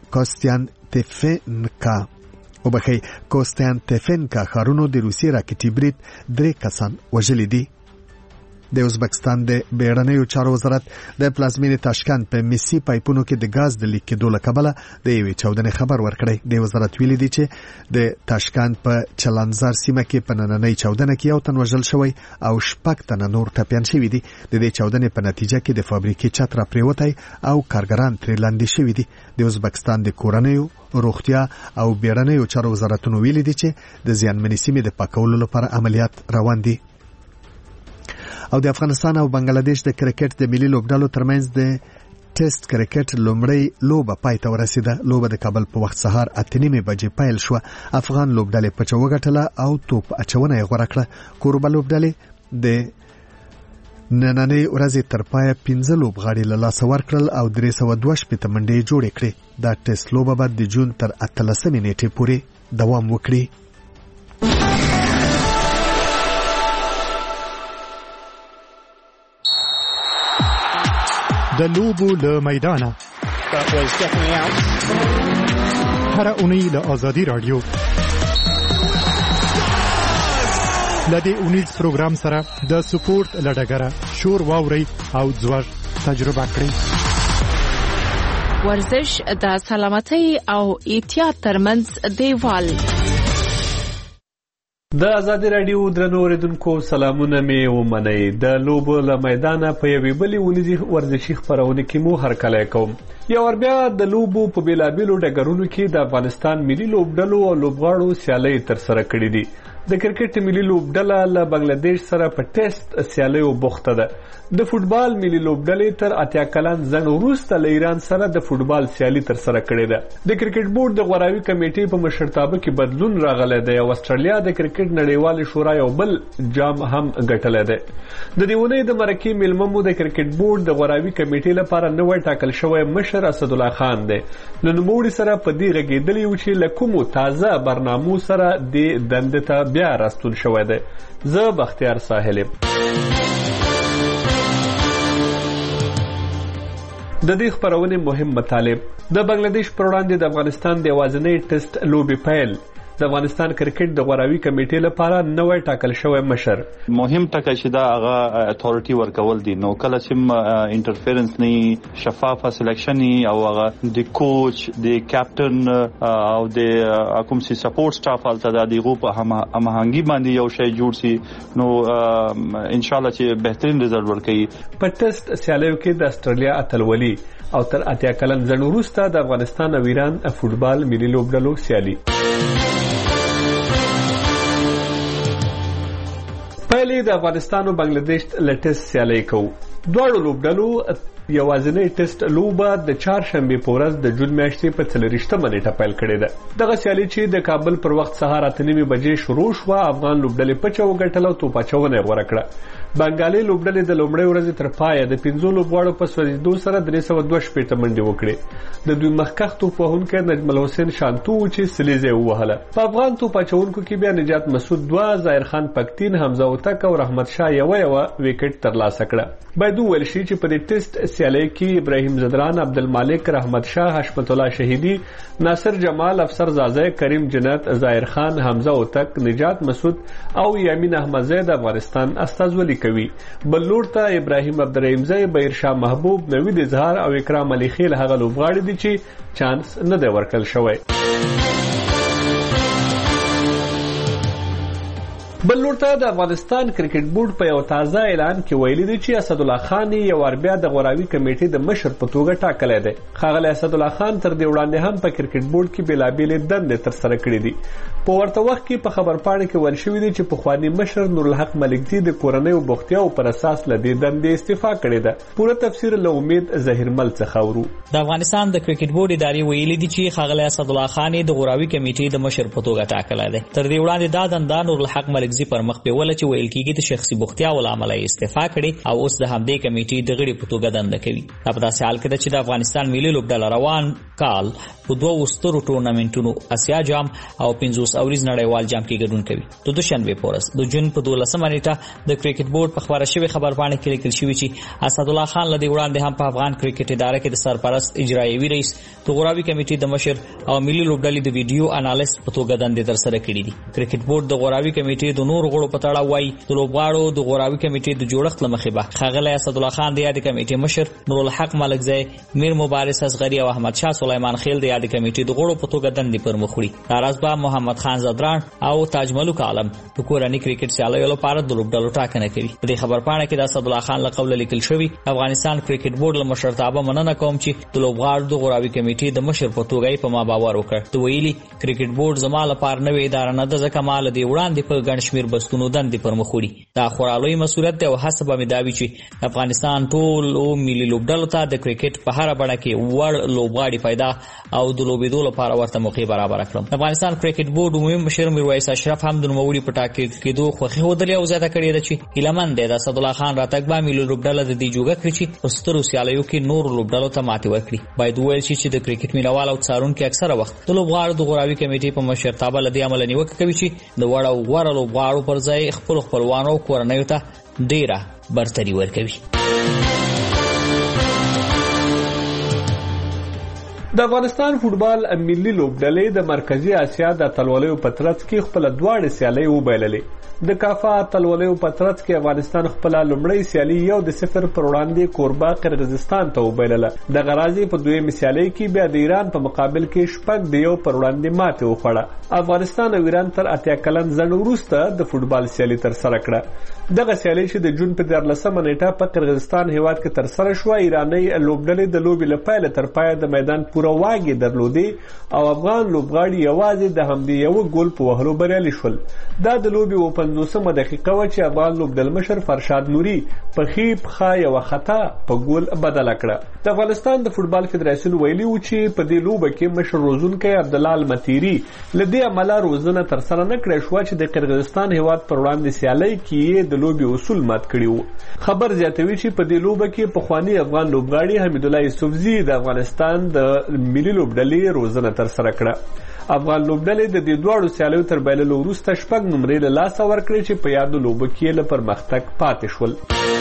کوستانتیفنکا ښارونو د روسیې راکټي برید 3 کسان وژلي دي. د ازبکستان د بیړنیو چارو وزارت د پلازمینې تاشکند په میسی پایپونو کې د غاز د لیک کېدو له کبله د یوې چاودنې خبر ورکړی. د وزارت ویلي دی چې د تاشکند په چلانزار سیمه کې په نننۍ چاودنه کې یو تن وژل شوی او 6 تنه نور ټپیان شوي دي. د دې چاودنې په نتیجه کې د فابریکې چت راپریوتی او کارګران ترې لاندې شوي دي. د ازبکستان د کورنیو روغتیا او بیړنیو چارو وزارتونو ویلي دي چې د زیانمنې سیمې د پاکولو لپاره عملیات روان دي. او د افغانستان او بنگلاديش د کرکټ د ملي لوبډالو ترمنځ د ټیسټ کرکټ لومړی لوبه پای ته ورسیده. لوبه د کابل په وخت سهار 8:30 بجې پیل شوه. افغان لوبډلې پچه وګټله او توپ اچونه یې غوره کړه. کوربه لوبډلې د نننۍ ورځې تر پایه 15 لوبغاړي له لاسه ورکړل او 322 منډې جوړې کړې. دا ټیسټ لوبه به د جون تر 18 نیټې پورې دوام وکړي. د لوبو له میدانه هر اونۍ له آزادی رادیو لدې اونیز پروګرام سره د سپورت لډګره شور واوري او ځوړ تجربه کړئ. ورزش د سلامتۍ او احتیاط ترمنځ دیوال. د ازادي راډیو درنو اوریدونکو سلامونه مې ومنئ. د لوبو له میدانه په یوې بلې ونیزې ورزشي خپرونې کې مو هرکلی کوم. یو ور بیا د لوبو په بېلابېلو ډګرونو کې د افغانستان ملي لوبډلو او لوبغاړو سیالۍ ترسره کړې دي. د کرکټ ملي لوبډله له بنگلادیش سره په ټیسټ سیالیو بوخته ده. د فوټبال ملي لوبډلې تر 80 کلن ځنډ وروسته له ایران سره د فوټبال سیالي ترسره کړې ده. د کرکټ بورډ د غوراوي کمیټې په مشرتابه کې بدلون راغلی دی او استرالیا د کرکټ نړیوال شورا یو بل جام هم ګټلی دی. د دې اونۍ د مرکې میلمه مو د کرکټ بورډ د غوراوي کمیټې لپاره نوی ټاکل شوی مشر اسدالله خان دی. له نوموړي سره په دې غږېدلی و چې له کومو تازه برنامو سره د دندې ته بیا راستون شوی دی. زه بختیار ساحل یم. د دې خبرونې مهم مطالب: د بنگلادیش پر وړاندې د افغانستان د یوازینۍ ټیسټ لوبې پیل. د افغانستان کرکټ د غوراوي کمیټې لپاره نوی ټاکل شوی مشر. مهم ټکی چې دا هغه اتھارټي ورکول دي. نو کله چې انټرفیرنس نه شفافه سلیکشن او هغه د کوچ د کیپټن او د کوم سي سپورټ سټاف حالت د دغه په هماهنګي باندې یو شی جوړ سي نو ان شاء الله چې بهترین رزلټ ورکړي. په ټیسټ سیالیو کې د استرالیا اتلولي او تر 80 کلن ځنډ وروسته د افغانستان او ایران فوټبال ملي لوبډلو سیالي. پهلې د افغانستان او بنگلادیش له ټیسټ سیالۍ کوو. دواړو لوبډلو یوازینۍ ټیسټ لوبه د چهارشنبې په ورځ د جون میاشتې په 24 نیټه پیل کړې ده. دغه سیالي چې د کابل پر وخت سهار 8:30 بجې شروع شوه، افغان لوبډلې پچه وګټله او توپاچونه غوره کړه. بنګالي لوبډلې د لومړۍ ورځې تر پایه د 15 لوبغاړو په سوځېدو سره 302 منډې وکړې. د دوی مخکښ توپوهونکی نجم الحسین شانتو چې سلیزه ووهله. په افغان توپاچونکو کې بیا نجات مسعود 2، ظاهر خان پکتین، حمزه اوتک او رحمت شاه یو وکټ ترلاسه کړه. باید وویل شي چې په دې ټیسټ سیالۍ کې ابراهیم زدران، عبدالمالک، رحمت شاه، حشمت الله شهیدی، ناصر جمال، افسر زازی، کریم جنت، ظاهر خان، حمزه اوتک، نجات مسعود او یامین احمدزی د افغانستان استازولي کوي. بل لور ته ابراهیم عبدالرحیمزی، بهرشاه محبوب، نوید اظهار او اکرام علی خیل هغه لوبغاړي دي چې چانس نه دی ورکړل شوی. بل لور ته د افغانستان کرکټ بورډ په یو تازه اعلان کې ویلي دی چې اسدالله خان یو ور بیا د غوراوي کمیټې د مشر په توګه ټاکلی دی. ښاغلی اسدالله خان تر دې وړاندې هم په کرکټ بورډ کې بېلابېلې دندې ترسره کړې دي. په ورته وخت کې په خبرپاڼه کې ویل شوي دي چې پخواني مشر نورالحق ملکزي د کورنیو بوختیاوو پر اساس له دې دندې استعفا کړې ده. پوره تفسیر له امید ظهیرمل څخه اورو. د افغانستان د کرکټ بورډ ادارې ویلي دي چې ښاغلی اسدالله خان د غوراوي کمیټې د مشر په توګه ټاکلی دی. تر دې وړاندې دا دنده نورالحق ملکزي پر مخ بیوله چې ویل کېږي د شخصي بوختیاوو له امله یې استعفا کړې او اوس د همدې کمیټې د غړي په توګه دنده کوي. دا په داسې حال کې ده چې د افغانستان ملي لوبډله روان کال په 2 سترو ټورنمنټونو اسیا جام او 50 اوریز نړیوال جام کې ګډون کوي. د دوشنبه په ورځ د جون په 12 نیټه د کرکټ بورډ په خبره شوی خبرپاڼه کې لیکل شوی چې اسدالله خان له دې وړاندې هم په افغان کرکټ اداره کې د سرپرست اجرایوي رئیس، د غوراوي کمیټې د مشر او ملي لوبډلې د ویډیو انالیست په توګه دندې ترسره کړې دي. کرکټ بورډ د غوراوي کمیټې د نور غړو په تړاو وايي د لوبغاړو د غوراوي کمیټې د جوړښت له مخې به ښاغلی اسدالله خان د یاد کمیټې مشر، نورالحق ملکزی، میر مبارز اصغري او احمد شاه سلیمان خیل د یاد کمیټې د غړو په توګه دندې پر مخ وړي. راز به محمد خان زدران او تاج ملک عالم د کورني کرکټ سیالیو لپاره د لوبډلو ټاکنه کوي. په دې خبرپاڼه کې د اسدالله خان له قوله لیکل شوی افغانستان کرکټ بورډ له مشرتابه مننه کوم چې د لوبغاړو د غوراوي کمیټې د مشر په توګه په ما باور وکړ. د ویلي کرکټ بورډ زما لپاره نوې اداره نه ده، ځکه ما له دې وړاندې په ګڼ شمېر بستونو دندې پر مخ وړي. دا خورا لوی مسؤلیت دی او هڅه به مې دا وي چې افغانستان ټولو ملي لوبډلو ته د کرکټ په هره بڼه کې وړ لوبغاړي پیدا او د لوبېدو لپاره ورته موقع برابر کړم. افغانستان کرکټ بورډ عمومي مشر میرویس اشرف هم د نوموړي په ټاکل کېدو خوښي ښودلې او زیاته کړې ده چې هیلهمند دی د اسدالله خان راتګ به ملي لوبډله د دې جوګه کړي چې په سترو سیالیو کې نورو لوبډلو ته ماتې ورکړي. باید وویل شي چې د کرکټ مینوال او څارونکي اکثره وخت د لوبغاړو د غوراوي کمیټې په مشرتابه له دې امله نیوکه کوي چې د وړ او غوره لوبغاړو پر ځای خپلو خپلوانو او کورنیو ته ډېره برتري ورکوي. د افغانستان فوټبال ملي لوبډلې د مرکزی اسیا د اتلولیو په ترڅ کې خپل دواړه سیالۍ وبایللې. د کافا اتلولیو په ترڅ کې افغانستان خپل لومړی سیالي 1-0 پر وړاندې کوربه قرغیزستان ته وبایلله. د غرازي په دویم سیالۍ کې بیا د ایران په مقابل کې 0-1 پر وړاندې ماتې وخوړه. افغانستان او ایران تر 80 کلن ځنډ وروسته د فوټبال سیالي تر سره کړه. دغه سیالي چې د جون په 14 نیټه په قرغیزستان هیواد کې تر سره شو، ایرانی لوبډلې د لوبې لپاره تر پای د میدان پوره واګي درلودي او افغان لوبغاړي یوازې د همدې یو ګول په وهلو بریالي شول. دا د لوبې 50مه دقیقه و چې افغان لوبډلمشر فرشاد نوري په خې پخا یو خطا په ګول بدله کړه. د افغانستان د فوټبال فدراسیون ویلي و چې په دې لوبه کې مشر روزونکی عبدالله المتيري لدې عمله روزنه تر سره نه کړې شو چې د قرغیزستان هیواد پر وړاندې سیالۍ کې د لوبې اصول مات کړي وو. خبر زیاتوي چې په دې لوبه کې پخوانی افغان لوبغاړي حمید الله یوسفزي د افغانستان د ملي لوبډلې روزنه تر سره کړه. افغان لوبډلې د دې دواړو سیالیو تر بایللو وروسته 6 نمرې له لاسه ورکړې چې په یادو لوبو کې له پرمختګ پاتې شول.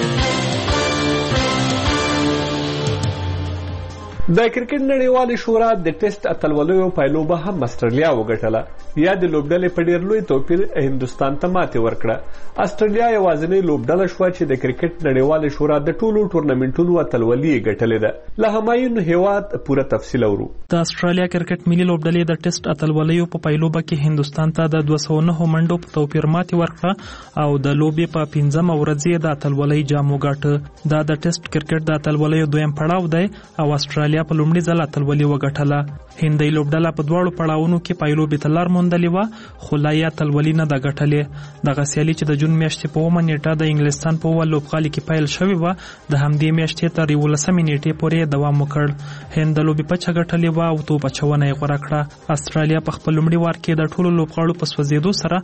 د کرکټ نړیوالې شورا د ټیسټ اتلولیو پایلوبه هم استرالیا وګټله. یا د لوبډلې په ډېر لوی توپیر هندوستان ته ماتې ورکړه. استرالیا یوازینۍ لوبډله شوه چې د کرکټ نړیوالې شورا د ټولو ټورنمنټونو اتلولي یې ګټلې ده. له همایون هیواد پوره تفصیل اورو. د استرالیا کرکټ ملي لوبډلې د ټیسټ اتلولیو په پایلوبه کې هندوستان ته د 209 منډو په توپیر ماتې ورکړه او د لوبې په 5مه ورځ یې د اتلولۍ جام وګاټه. دا د ټیسټ کرکټ د اتلولیو دویم پړاو دی او استرالیا په لومړي ځل اتلولي وګټله. هندۍ لوبډله په دواړو پړاوونو کې پایلوبې ته لار موندلې وه خو لا یې اتلولي نه ده ګټلې. دغه سیالي چې د جون میاشتې په 9 نیټه د انګلستان په اول لوبغالي کې پیل شوې وه د همدې میاشتې تر 11 نیټې پورې دوام وکړ. هند د لوبې پچه ګټلې وه او توپ اچونه یې غوره کړه. استرالیا په خپل لومړي وار کې د ټولو لوبغاړو په سوځېدو سره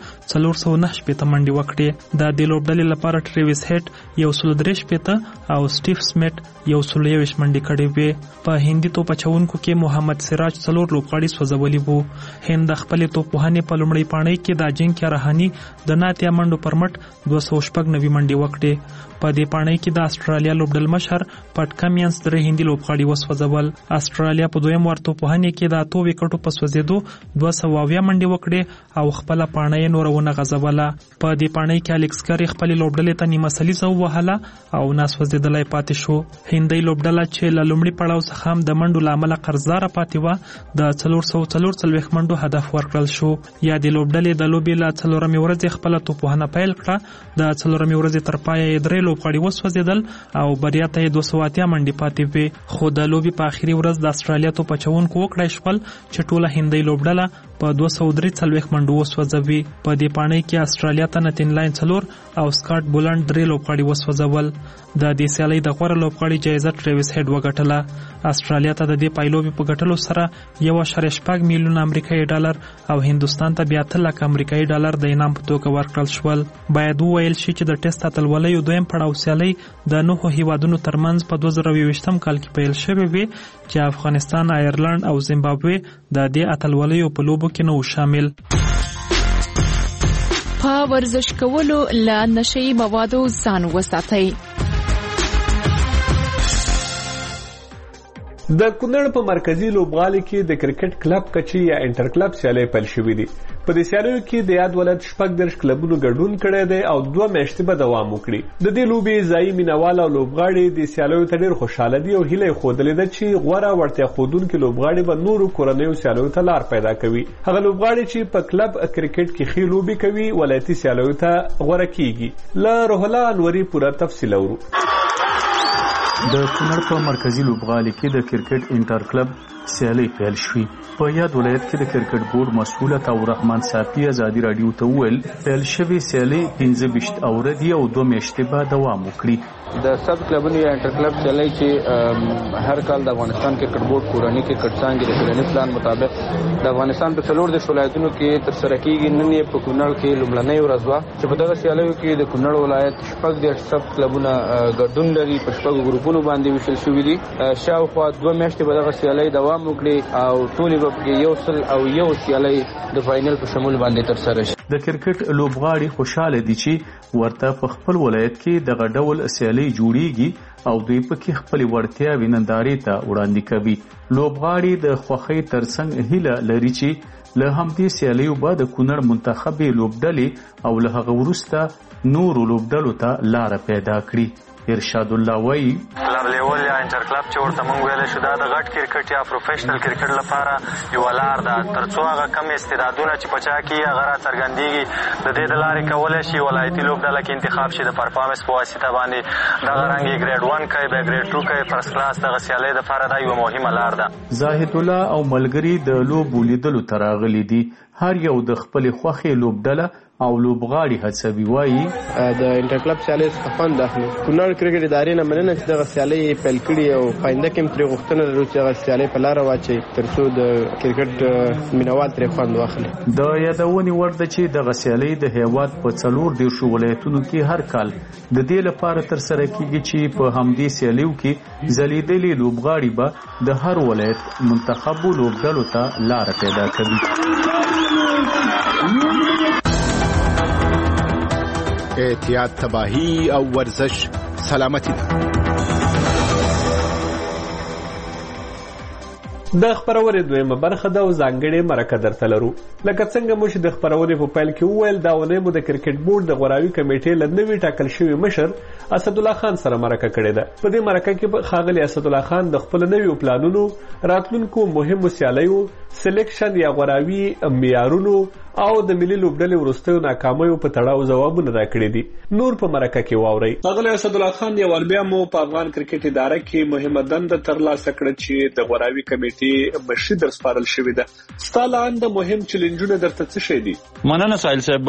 409 منډې وکړې. د دې لوبډلې لپاره ټریویس هیټ 133 او سټیف سمیت 121 منډې کړې وې. په هندي توپ اچونکو کې محمد سراج 4 لوبغاړي سوځولي وو. هند د خپل توپوهنې په لومړۍ پاڼۍ کې د اجنکیا رهاني د 9 منډو پر مټ 296 منډې وکړې. په دې پاڼۍ کې د استرالیا لوبډل مشر پټ کمینز 3 هندي لوبغاړي وسوځول. استرالیا په دویم ور توپوهنې کې د 8 وکټو په سوځېدو 220 منډې وکړې او خپل پاڼۍ نورونه غځوله. په دې پاڼۍ کې الکس کری خپل لوبډلې ته نیمه سلیزه ووهله او ناسوځېدلای پاتې شو. هندۍ لوبډله چې له لومړي پړاو څخه هم د منډو لامل قرضدار پاتې و د 444 منډو هدف ورکړل شو. یا د لوبډلې د لوبې له 4مې ورځې خپل توپوهنه پیل کړه. د 4مې ورځې تر پایه یې 3 لوبغاړي وسوځېدل او بریا ته یې 280 منډې پاتې وې. خو د لوبې په آخري ورځ د استرالیا توپ اچونکو وکړای شول چې ټوله هندۍ لوبډله په 243 منډو وسوځوي. په دې پاڼۍ کې استرالیا ته نتین لاین 4 او سکاټ بولند 3 لوبغاړي وسوځول. د دې سیالۍ د غوره لوبغاړي جایزه ټریویس هیډ وګټله. استرالیا ته د دې پایلوبې په ګټلو سره 1.5 میلیون امریکایي ډالر او هندوستان ته 8 لک امریکایي ډالر د انعام په توګه ورکړل شول. باید وویل شي چې د ټیسټ اتلولیو دویم پړاو سیالۍ د 9 هیوادونو ترمنځ په 2022 کال کې پیل شوې وې چې افغانستان، آیرلند او زیمبابوې د دې اتلولیو په لوبو کې نه و شامل. په ورزش کولو له نشئی موادو ځان وساتئ. د کونړ په مرکزی لوبغالي کې د کرکټ کلب کچي یا انټر کلب سیالۍ پیل شوې دي. په دې سیالیو کې د یاد ولایت 14 کلبونو ګډون کړی دی او 2 میاشتې به دوام وکړي. د دې لوبې ځایي مینوال او لوبغاړي د سیالیو ته ډېر خوشاله دي او هیله یې ښودلې ده چې غوره وړتیا ښودونکي لوبغاړي به نورو کورنیو سیالیو ته لار پیدا کوي. هغه لوبغاړي چې په کلب کرکټ کې ښې لوبې کوي ولایتي سیالیو ته غوره کیږي. له روح الله انوري پوره تفصیل اورو. د کونړ په مرکزی لوبغالي کې د کرکټ انټر کلب سیالۍ پیل شوې. په یاد ولایت کې د کرکټ بورډ مسؤل عطا رحمان صافي ازادي رادیو ته وویل پیل شوې سیالۍ 15 اورد او 2 میاشتې به دوام وکړي. د سب کلبونو یا انټر کلب سیالۍ چې هر کال د افغانستان کرکټ بورډ کورنۍ کرکټ څانګې د پلاني پلان مطابق د افغانستان په 14 ولایتونو کې تر سره کیږي. نن یې په کونړ کې لومړنۍ ورځ وه چې په دغه سیالیو کې د کونړ ولایت 14 سب کلبونه ګډون لري. په 6 ګروپونو باندې ویشل شوي دي. شاوخوا 2 میاشتې به دغه سیالۍ دوام وکړي او ټولې به پکې 100 سیالۍ د فاینل په شمول باندې تر سره شي. د کرکټ لوبغاړي خوشاله دي چې ورته په خپل ولایت کې دغه ډول سیالۍ جوړیږي او دوی پکې خپل وړتیاوې نندارې ته وړاندې کوي. لوبغاړي د خوښۍ ترڅنګ هیله لري چې له همدې سیالیو به د کونړ منتخبې لوبډلې او له هغه وروسته نورو لوبډلو ته لاره پیدا کړي. ارشاد الله وایي کلب لیول یا انټر کلب چې ورته موږ ویلی شو دا د غټ کرکټ یا پروفیشنل کرکټ لپاره یوه لار ده تر څو هغه کم استعدادونه چې په چا کې هغه راڅرګندېږي د دې د لارې کولی شي ولایتي لوبډله کې انتخاب شي د پرفارمنس په واسطه باندې دغه رنګ یې ګریډ 1 کوي بیا ګریډ 2 کوي فرست کلاس دغه سیالۍ دپاره دا یوه مهمه لار ده. زاهد الله او ملګري د لوبو لیدلو ته راغلي دي. هر یو د خپلې خوښې لوبډله او لوبغاړي هڅوي. وایي د انټر کلب سیالۍ څخه خوند اخلي. کونړ کرکټ ادارې نه مننه چې دغه سیالۍ پیل کړي او پاینده کې هم ترې غوښتنه لرو چې دغه سیالۍ په لاره واچوي تر څو د کرکټ مینوال ترې خوند واخلي. د یادونې وړ ده چې دغه سیالۍ د هیواد په 14 ولایتونو کې هر کال د دې لپاره ترسره کیږي چې په همدې سیالیو کې ځلیدلي لوبغاړي به د هر ولایت منتخبو لوبډلو ته لاره پیدا کوي. احتیاط تباہی او ورزش سلامتی ده. د خبرونې دویمه برخه ده او ځانګړې مرکه درته لرو. لکه څنګه مو چې د خبرونې په پیل کې وویل دا ونې مو د کرکټ بورډ د غوراوي کمیټې له نوي ټاکل شوي مشر اسد الله خان سره مرکه کړې ده. په دې مرکه کې ښاغلي اسد الله خان د خپل نویو پلانونو راتلونکو مهمو سیالیو سلیکشن یا غوراوي معیارونو او د ملي لوبډلې وروستیو ناکامیو په تړاو ځوابونه راکړي دي. نور په مرکه کې واورئ. ښاغلی اسد الله خان یو ځل بیا مو په افغان کرکټ اداره کې مهمه دنده ترلاسه کړه چې د غوراوي کمیټې مشري در سپارل شوې ده. ستا لاندې مهم چیلنجونه درته څه شی دي؟ مننه سایل صاحب.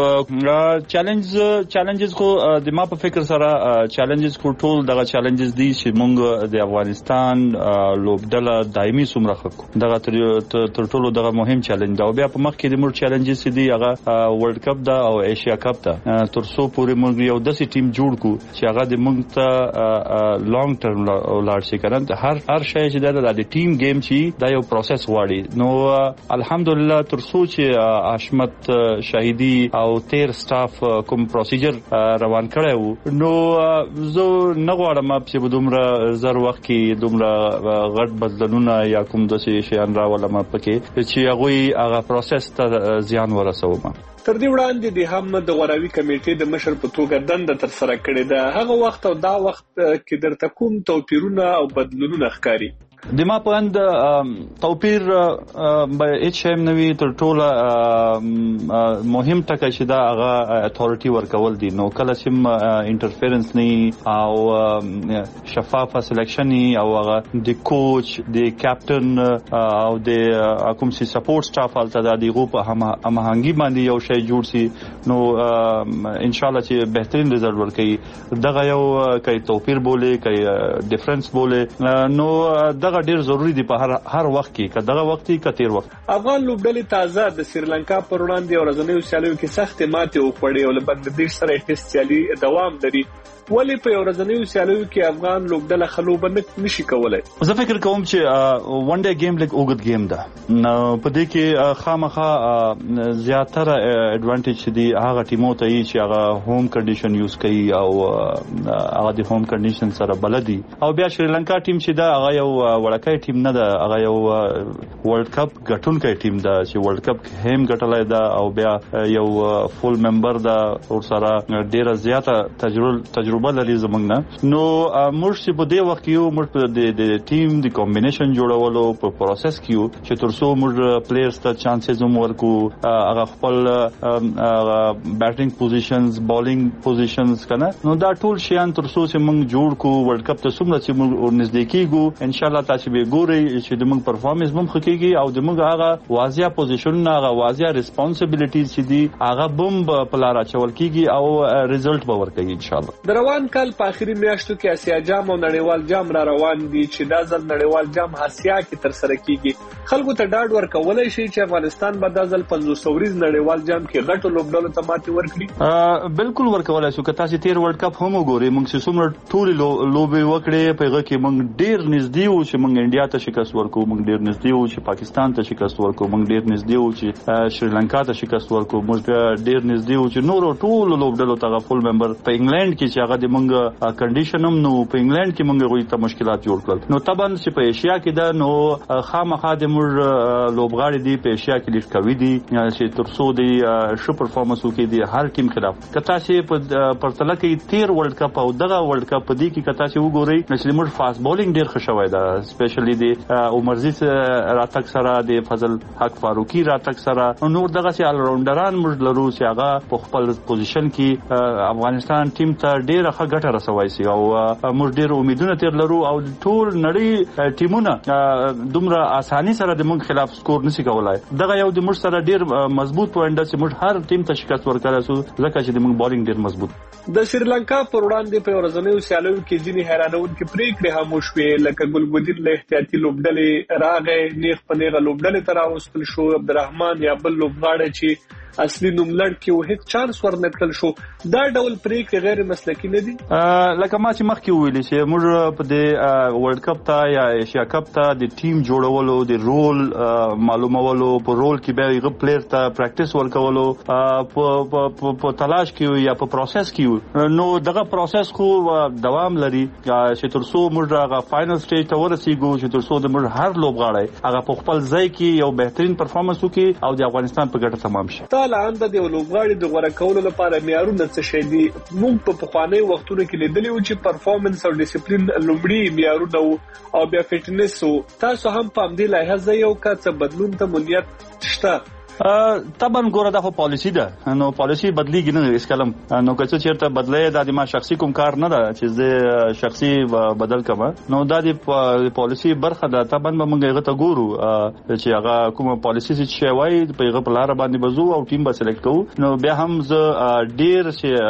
چیلنجز خو د ما په فکر سره چیلنجز خو ټول دغه چیلنجز دي چې موږ د افغانستان لوبډله دایمي څومره ښه دغه تر ټولو دغه مهم چیلنج ده. او بیا په مخ کې د موږ چیلنجز دی هغه ورلد کپ دا او ایشیا کپ ته تر څو پورې موږ یو داسې ټیم جوړ کو چې هغه د موږ ته لانګ ټرم لاړ شي. کنه هر شی چې دا د ټیم گیم شي دا یو پروسس غواړي. نو الحمدلله تر څو چې حشمت شاهدی او تیر سټاف کوم پروسیجر روان کړی وو نو زه نه غواړم چې دومره زر وخت کې دومره غټ بدلونونه یا کوم داسې شیان راولم پکې چې هغه پروسس ته زیان ورسوم. تر دې وړاندې د هم د غوراوي کمیټې د مشر په توګه دنده ترسره کړې ده. هغه وخت او دا وخت کې درته کوم توپیرونه او بدلونونه ښکاري؟ د ما په اند توپیر به هیڅ شی نه وي. تر ټوله مهم ټکی چې دا هغه اتھارټي ورکول دي. نو کله چې انټرفیرنس نه او شفافه سلیکشن او هغه د کوچ د کیپټن او د کوم سي سپورټ سټاف الته د دیغو په هماهنګي باندې یو شی جوړ سي نو ان شاء الله چې بهترین رزلټ ورکړي. دغه یو کوي توپیر بوله کوي ډیفرنس بوله نو دغه ډیر ضروری دی په هر وخت کې کداغه وخت کې تیر وخت. افغان لوبډلې تازه د سریلانکا پر وړاندې ورځنیو سیالیو کې سخت ماتې وخوړې او له بنگلاديش سره ټیسټ سیالي دوام لري. ولی په ورځنیو سیالیو کې افغان لوبډله خلوبه نشي کولای؟ زه فکر کوم چې ون ډے گیم لګ اوګد گیم ده. نو په دې کې خامخا زیاتره اډوانټیج دی هغه ټیمو ته چې هغه هوم کنډیشن یوز کوي او هغه د هوم کنډیشن سره بلدي. او بیا شریلانکا ټیم چې دا هغه یو وړکای ټیم نه ده. هغه یو ورلد کپ ګټونکی ټیم ده چې ورلد کپ هم ګټلای ده او بیا یو فول ممبر ده او سره ډیره زیاته تجربه لري زمونږ نه. نو موږ چې په دې وخت کې موږ د ټیم د کمبینیشن جوړولو په پروسس کې چې تر څو موږ پلیئرز ته چانسز هم ورکو هغه خپل بیټینګ پوزیشنز بالینګ پوزیشنز کنه نو دا ټول شیان تر څو چې موږ جوړ کو ورلد کپ ته څومره چې موږ نږدې کیږو ان شاء الله تاسو به ګورئ چې د موږ پرفارمنس هم خکېږي او د موږ هغه واضح پوزیشن هغه واضح ریسپانسیبিলিټیز چې دي هغه بم په لار اچول کیږي او ریزلټ به ورکړي ان شاء الله. روان کال په اخري میاشتو کې اسیا جام او نړیوال جام را روان دي چې دا ځل نړیوال جام آسیا کې ترسره کیږي. خلکو ته ډاډ ورکولای شي چې افغانستان به دا ځل 500 ورځ نړیوال جام کې غټو لوبډلو ته ماتې ورکړي؟ بالکل ورکولای شو. که تاسو تیر ورلد کپ هم وګورئ موږ څومره ټول لوبي وکړې په هغه کې موږ ډیر نږدې وو چې چې موږ انډیا ته شکست ورکو، موږ ډیر نږدې وو چې پاکستان ته شکست ورکو، موږ ډیر نږدې وو چې شریلانکا ته شکست ورکو، موږ ډیر نږدې وو چې نور ټول لوبډلو ته فول ممبر په انګلند کې چې هغه د موږ کنډیشن هم نو په انګلند کې موږ غوښتل ته مشکلات جوړ کړل. نو طبعا چې په ایشیا کې دا نو خامخا د موږ لوبغاړي دی په ایشیا کې ډیر قوي دي چې ترڅو دی شو پرفارمنس وکړي دی هر ټیم خلاف. کته چې په پرتله کې 13 ورلد کپ او دغه ورلد کپ په دې کې کته چې وګورئ چې موږ فاست بولینګ ډیر خوشوي دا سپیشلی دی عمرزیز راتک سره د فضل حق فاروقی راتک سره نور دغه سي ال راونډران موږ لرو چې هغه په خپل پوزیشن کې افغانستان ټیم ته ډیره ښه ګټه رسوي سي او موږ ډیر امیدونه تیر لرو او ټول نړۍ ټیمونه دومره اساني سره د موږ خلاف سکور نشي کولای. دغه یو د موږ سره ډیر مضبوط پوینټ دی چې موږ هر ټیم ته شکست ورکړای شو ځکه چې د موږ بالینګ ډیر مضبوط. د شریلانکا پر وړاندې په ورځنیو سیالیو کې ځینې حیرانونکي پریکړې هم وشوې لکه ګلګودیر له احتیاطي لوبډلې راغې نیغ په نیغه لوبډلې ته راوستل شو، عبدالرحمن یا بل لوبغاړی چې اصلي نوملړ کې و هیڅ چانس ورنکړل شو. دا ډول پریکړې غیر مسلکي نه دي لکه ما چې مخکې ویلي چې موږ په دې ورلد کپ ته یا ایشیا کپ ته د ټیم جوړولو د رول معلومولو په رول کې به یو پلیئر ته پریکټیس ورکولو په تلاش کې یا په پروسس کې نو دغه پروسس خو دوام لري چې ترڅو موږ هغه فائنل سټیج ته ورسیږو چې ترڅو د موږ هر لوبغاړی هغه په خپل ځای کې یو بهترین پرفارمنس وکړي او د افغانستان په ګټه تمام شي. لاندې د لوبغاړي د غوړه کولو لپاره معیارونه څه شي دي؟ موږ په پخواني وختونو کې لیدلی و چې پرفارمنس او ډیسپلین لومړی معیارونه او بیا فټنس. تاسو هم په دې لایحه ځای یو څه بدلون ته مونیت شته؟ طبعا ګوره دا خو پالیسی ده نو پالیسی بدلیږي نه اس کلم نو که څه چیرته بدلې دا د ما شخصي کوم کار نه ده چې زه شخصي بدل کم نو دا د پالیسی برخه ده. طبعا موږ هغه ته ګورو چې هغه کومه پالیسی چې وایي په هغه په لار باندې بزو او ټیم به سلیکټ کوو. نو بیا هم زه ډیر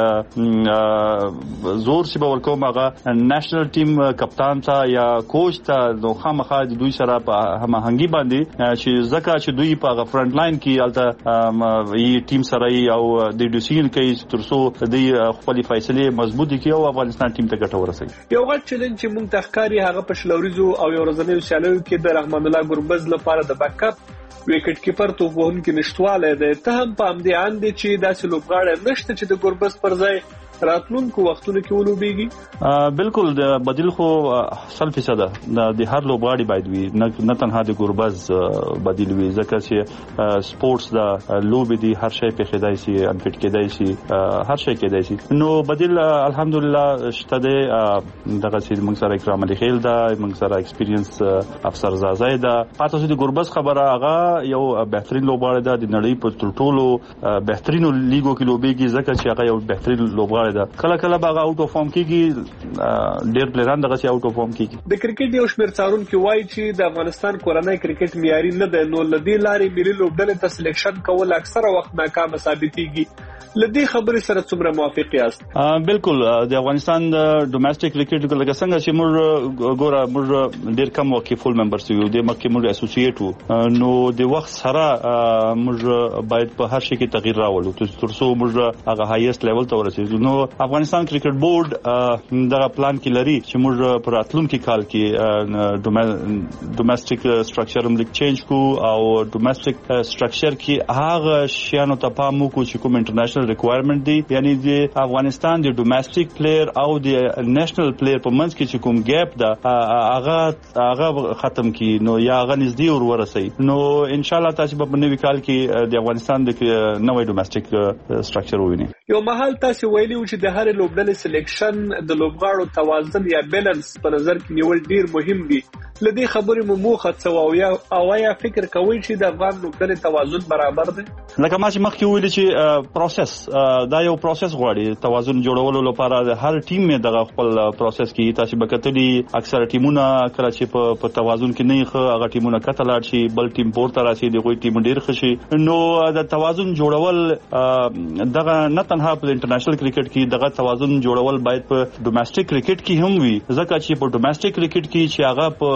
چې زور سی به ورکوم هغه نېشنل ټیم کپتان ته یا کوچ ته نو خامخا د دوی سره په هماهنګي باندې چې ځکه چې دوی په فرنٹ لاین کې البته ای ټیم سره او د ډیسیژن کوي ترڅو د خپل فیصله مضبوطی کوي او افغانستان ټیم ته ګټه ورسوي. یو غټ چیلنج چې موږ تخکاری هغه په شلوریزو او یو ورځنیو سیالیو کې د رحمان الله ګربز لپاره د بیک اپ وکټ کیپر ته وګورئ نشټواله ده. ته هم په امدي اندې چې داسې لوبغاړي نشته چې د ګربز پر ځای راتلونکو وختونو کې ولوبېږي. بالکل د بدیل خو 100% د هر لوبغاړي باید وي نه تنها د ګربز بدیل وي ځکه چې سپورتس د لوبې دي هر شی په خدای سي انفټ کېدای شي هر شی کېدای شي. نو بدیل الحمدلله شته دغه چې موږ سره اکرام علي خیل دا موږ سره ایکسپیرینس افسر زازای دا پاتې چې د ګربز خبره هغه یو بهترین لوبغاړی ده د نړۍ په ټولو بهترینو لیګو کې لوبېږي ځکه چې هغه یو بهترین لوبغاړی کله کله باغ اوټ اف فارم کیږي ډیر پلیران دغه سی اوټ اف فارم کیږي. د کرکټ یو شمېر څارونکو وایي چې د افغانستان کورنۍ کرکټ معیاري نه ده نو لدی لاري ملي لوبډلې ته سلیکشن کول اکثره وخت ناکام ثابتيږي. لدی خبرې سره څومره موافق یاست؟ بالکل د افغانستان د ډومېسټک کرکټ لکه څنګه چې موږ ګوره موږ ډیر کم وکي فول ممبرز یو د مکه موږ اسوسییټ نو د وخت سره موږ باید په هر شي کې تغییر راوړو ترڅو موږ هغه هایست لیول ته ورسېږو. نو افغانستان کرکټ بورډ دغه پلان کې لري چې موږ په راتلونکي کال کې ډومېسټک سټرکچر هم لیک چینج کو او ډومېسټک سټرکچر کې هغه شیانو ته پام وکړو چې کوم انټرنیشنل ریکوایرمنت دي یعنی د افغانستان د ډومېسټک پلیئر او د نېشنل پلیئر په منځ کې چې کوم ګیپ ده هغه ختم کی نو یا هغه نږدې ورسي. نو ان شاء الله تاسو په نوي کال کې د افغانستان د نوې ډومېسټک سټرکچر ووینئ. یو محل تاسو ویلي چې د هر لوبډلې سلیکشن د لوبغاړو توازن یا بیلانس په نظر کې نیول ډیر مهم دي. لدی خبرې موخه څه او یا فکر کوي چې د افغان لوبډلې توازن برابر دی؟ لکه ما چې مخکې ویلي چې پروسس دا یو پروسس غواړي توازن جوړولو لپاره د هر ټیم می دغه خپل پروسس کې تاسو به کتلی اکثره ټیمونه کله چې په توازن کې نه ښه هغه ټیمونه کته لاړ شي بل ټیم پورته راشي د غوي ټیم ډیر خشي. نو د توازن جوړول دغه نه تنها په انټرنیشنل کرکټ کې دغه توازن جوړول باید په ډومېسټک کرکټ کې هم وي ځکه چې په ډومېسټک کرکټ کې چې هغه په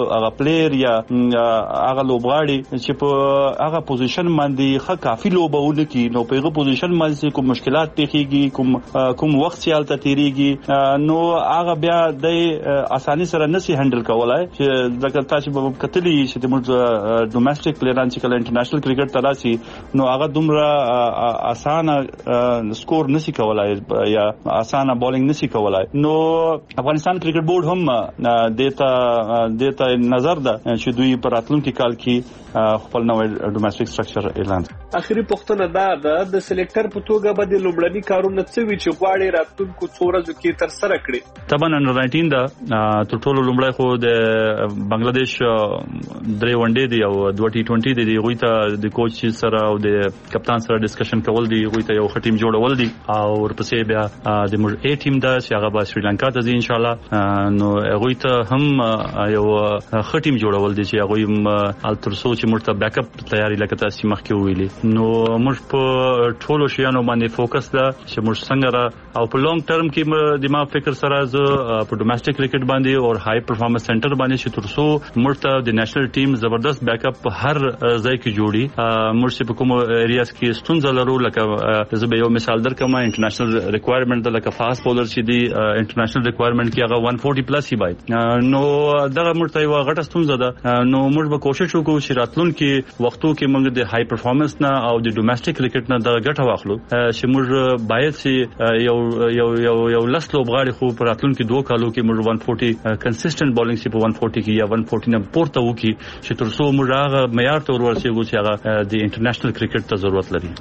هغه پلیر یا هغه لوبغاړي چې په هغه پوزیشن باندې ښه کافي لوبونه کوي نو په هغه پوزیشن باندې کوم مشکلات پیښیږي کوم وخت سیالته تیریږي نو هغه بیا د اساني سره نسی هندل کولای چې ځکه تاسو په کتلی چې د ډومېسټک پلیران چې کله انټرنیشنل کرکټ تراسي نو هغه دومره اسانه سکور نسی کولای یا اسانه بولینګ نسی کولای نو افغانستان کرکټ بورډ هم دیتا نظر ده چې دوی پر راتلونکي کال کې خپل نوې ډومېسټک سټرکچر اعلان. اخري پوښتنه دا ده د سلیکټر په توګه به د لومړني کارونه څه وي چې غواړي راتلونکو څو ورځو کې تر سره کړي؟ طبعا انډر 19 ده تر ټولو لومړی خو د بنگلاديش 3 ونډې دی او 2 T20 دی غوي ته د کوچ سره او د کپتان سره ډسکشن کول دی غوي ته یو ټیم جوړول دی او ورپسې بیا د موږ A ټیم ده چې هغه به سریلانکا ته ځي ان شاء الله نو غوي ته هم یو ټیم جوړول دی چې هغه الترسو چې موږ ته بیک اپ تیاری لکه تاسو مخکې ویلي نو موږ په ټولو شیانو باندې فوکس ده چې موږ څنګه او په لانګ ټرم کې د ما فکر سره ز په ډومېسټک کرکټ باندې او هاي پرفارمنس سنټر باندې چې ترسو موږ ته د نېشنل ټیم زبردست بیک اپ هر ځای کې جوړي موږ چې په کوم ایریاز کې ستونزه لرو لکه زه به یو مثال درکم انټرنیشنل ریکوایرمنٹ لکه فاست بولر چې دی انټرنیشنل ریکوایرمنٹ کې هغه 140 پلس هی باید نو دغه موږ ته یو غټه ستونزه ده نو موږ به کوشش وکړو چې راتلونکي وختو کې موږ د هاي پرفارمنس او د ډومېسټک کرکټ نه د ګټه واخلو چې موږ باید چې یو لس لوبغاړي خو په راتلونکي 2 کالو کې موږ 140 کنسسټنټ بولینګ سی په 140 کې یا 140 نه پورته وکړي چې تر څو موږ هغه معیار ته ورسېږو چې هغه د انټرنیشنل کرکټ ته ضرورت لري.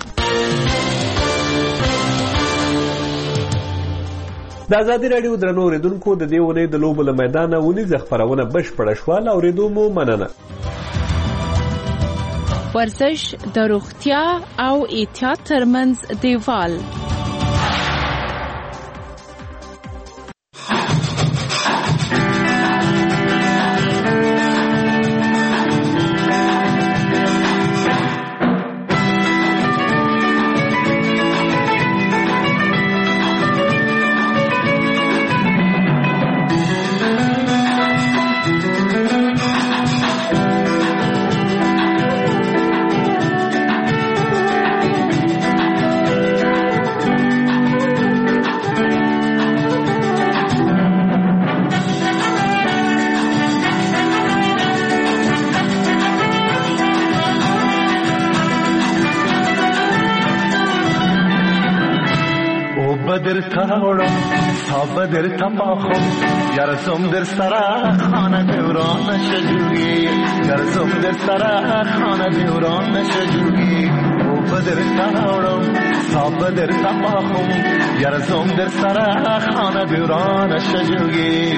د ازادي راډیو درنو اوریدونکو د دې ونې د لوبو له میدانه ونیزه خبرونه بشپړه شوه اوریدو مو مننه. ورزش د روغتیا او احتیاط ترمنځ دیوال بدر تاورم تا بدر تماخم گرزم در سرا خانه دوران نشجوگی گرزم در سرا خانه دوران نشجوگی او بدر تاورم تا بدر تماخم گرزم در سرا خانه دوران نشجوگی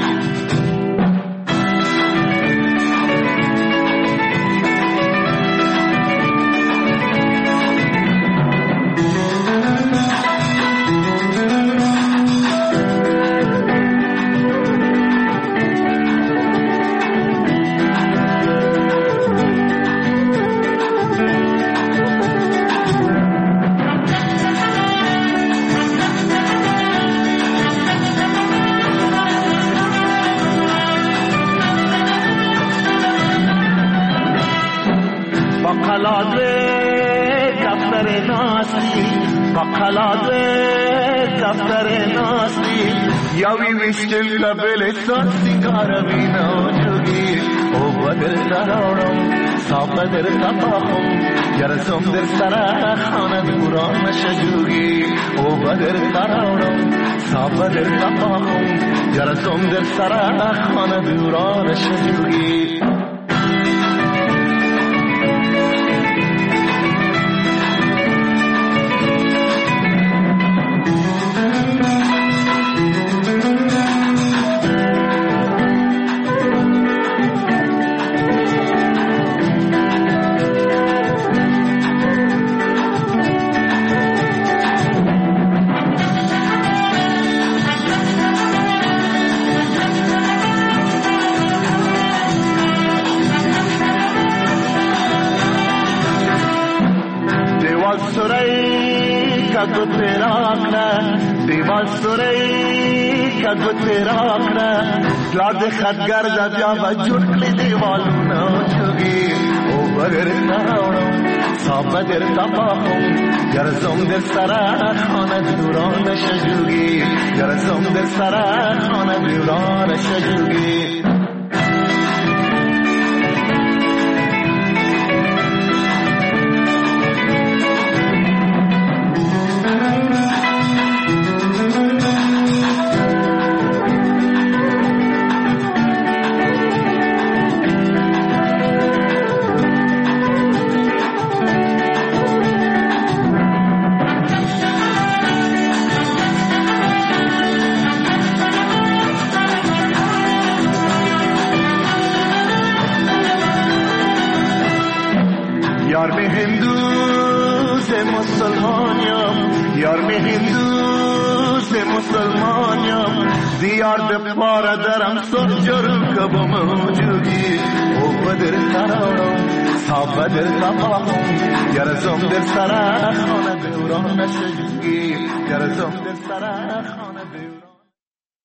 یاوی وشتل قبل سات سنگاروی نوجوگی او بدر تراورم سا بدر تپاخم گرزم در سرا خانه دوران نشجوگی او بدر تراورم سا بدر تپاخم گرزم در سرا خانه دوران نشجوگی تا گوته را کنه لاد خدگر دا بیا با جوڑ دیوالونا چوگی او بگر تاورم صابه در تپاهم گرزم در سره خانه دوران شجوگی گرزم در سره خانه دوران شجوگی یار میں ہندو سے مسلمانیم یار میں ہندو سے مسلمانیم دیار دے پارا درم سجر کب موجودی او بدر تراورم صاحب بدر تپاهم یرزم در سرا خانه دوران شجوگی یرزم در سرا خانه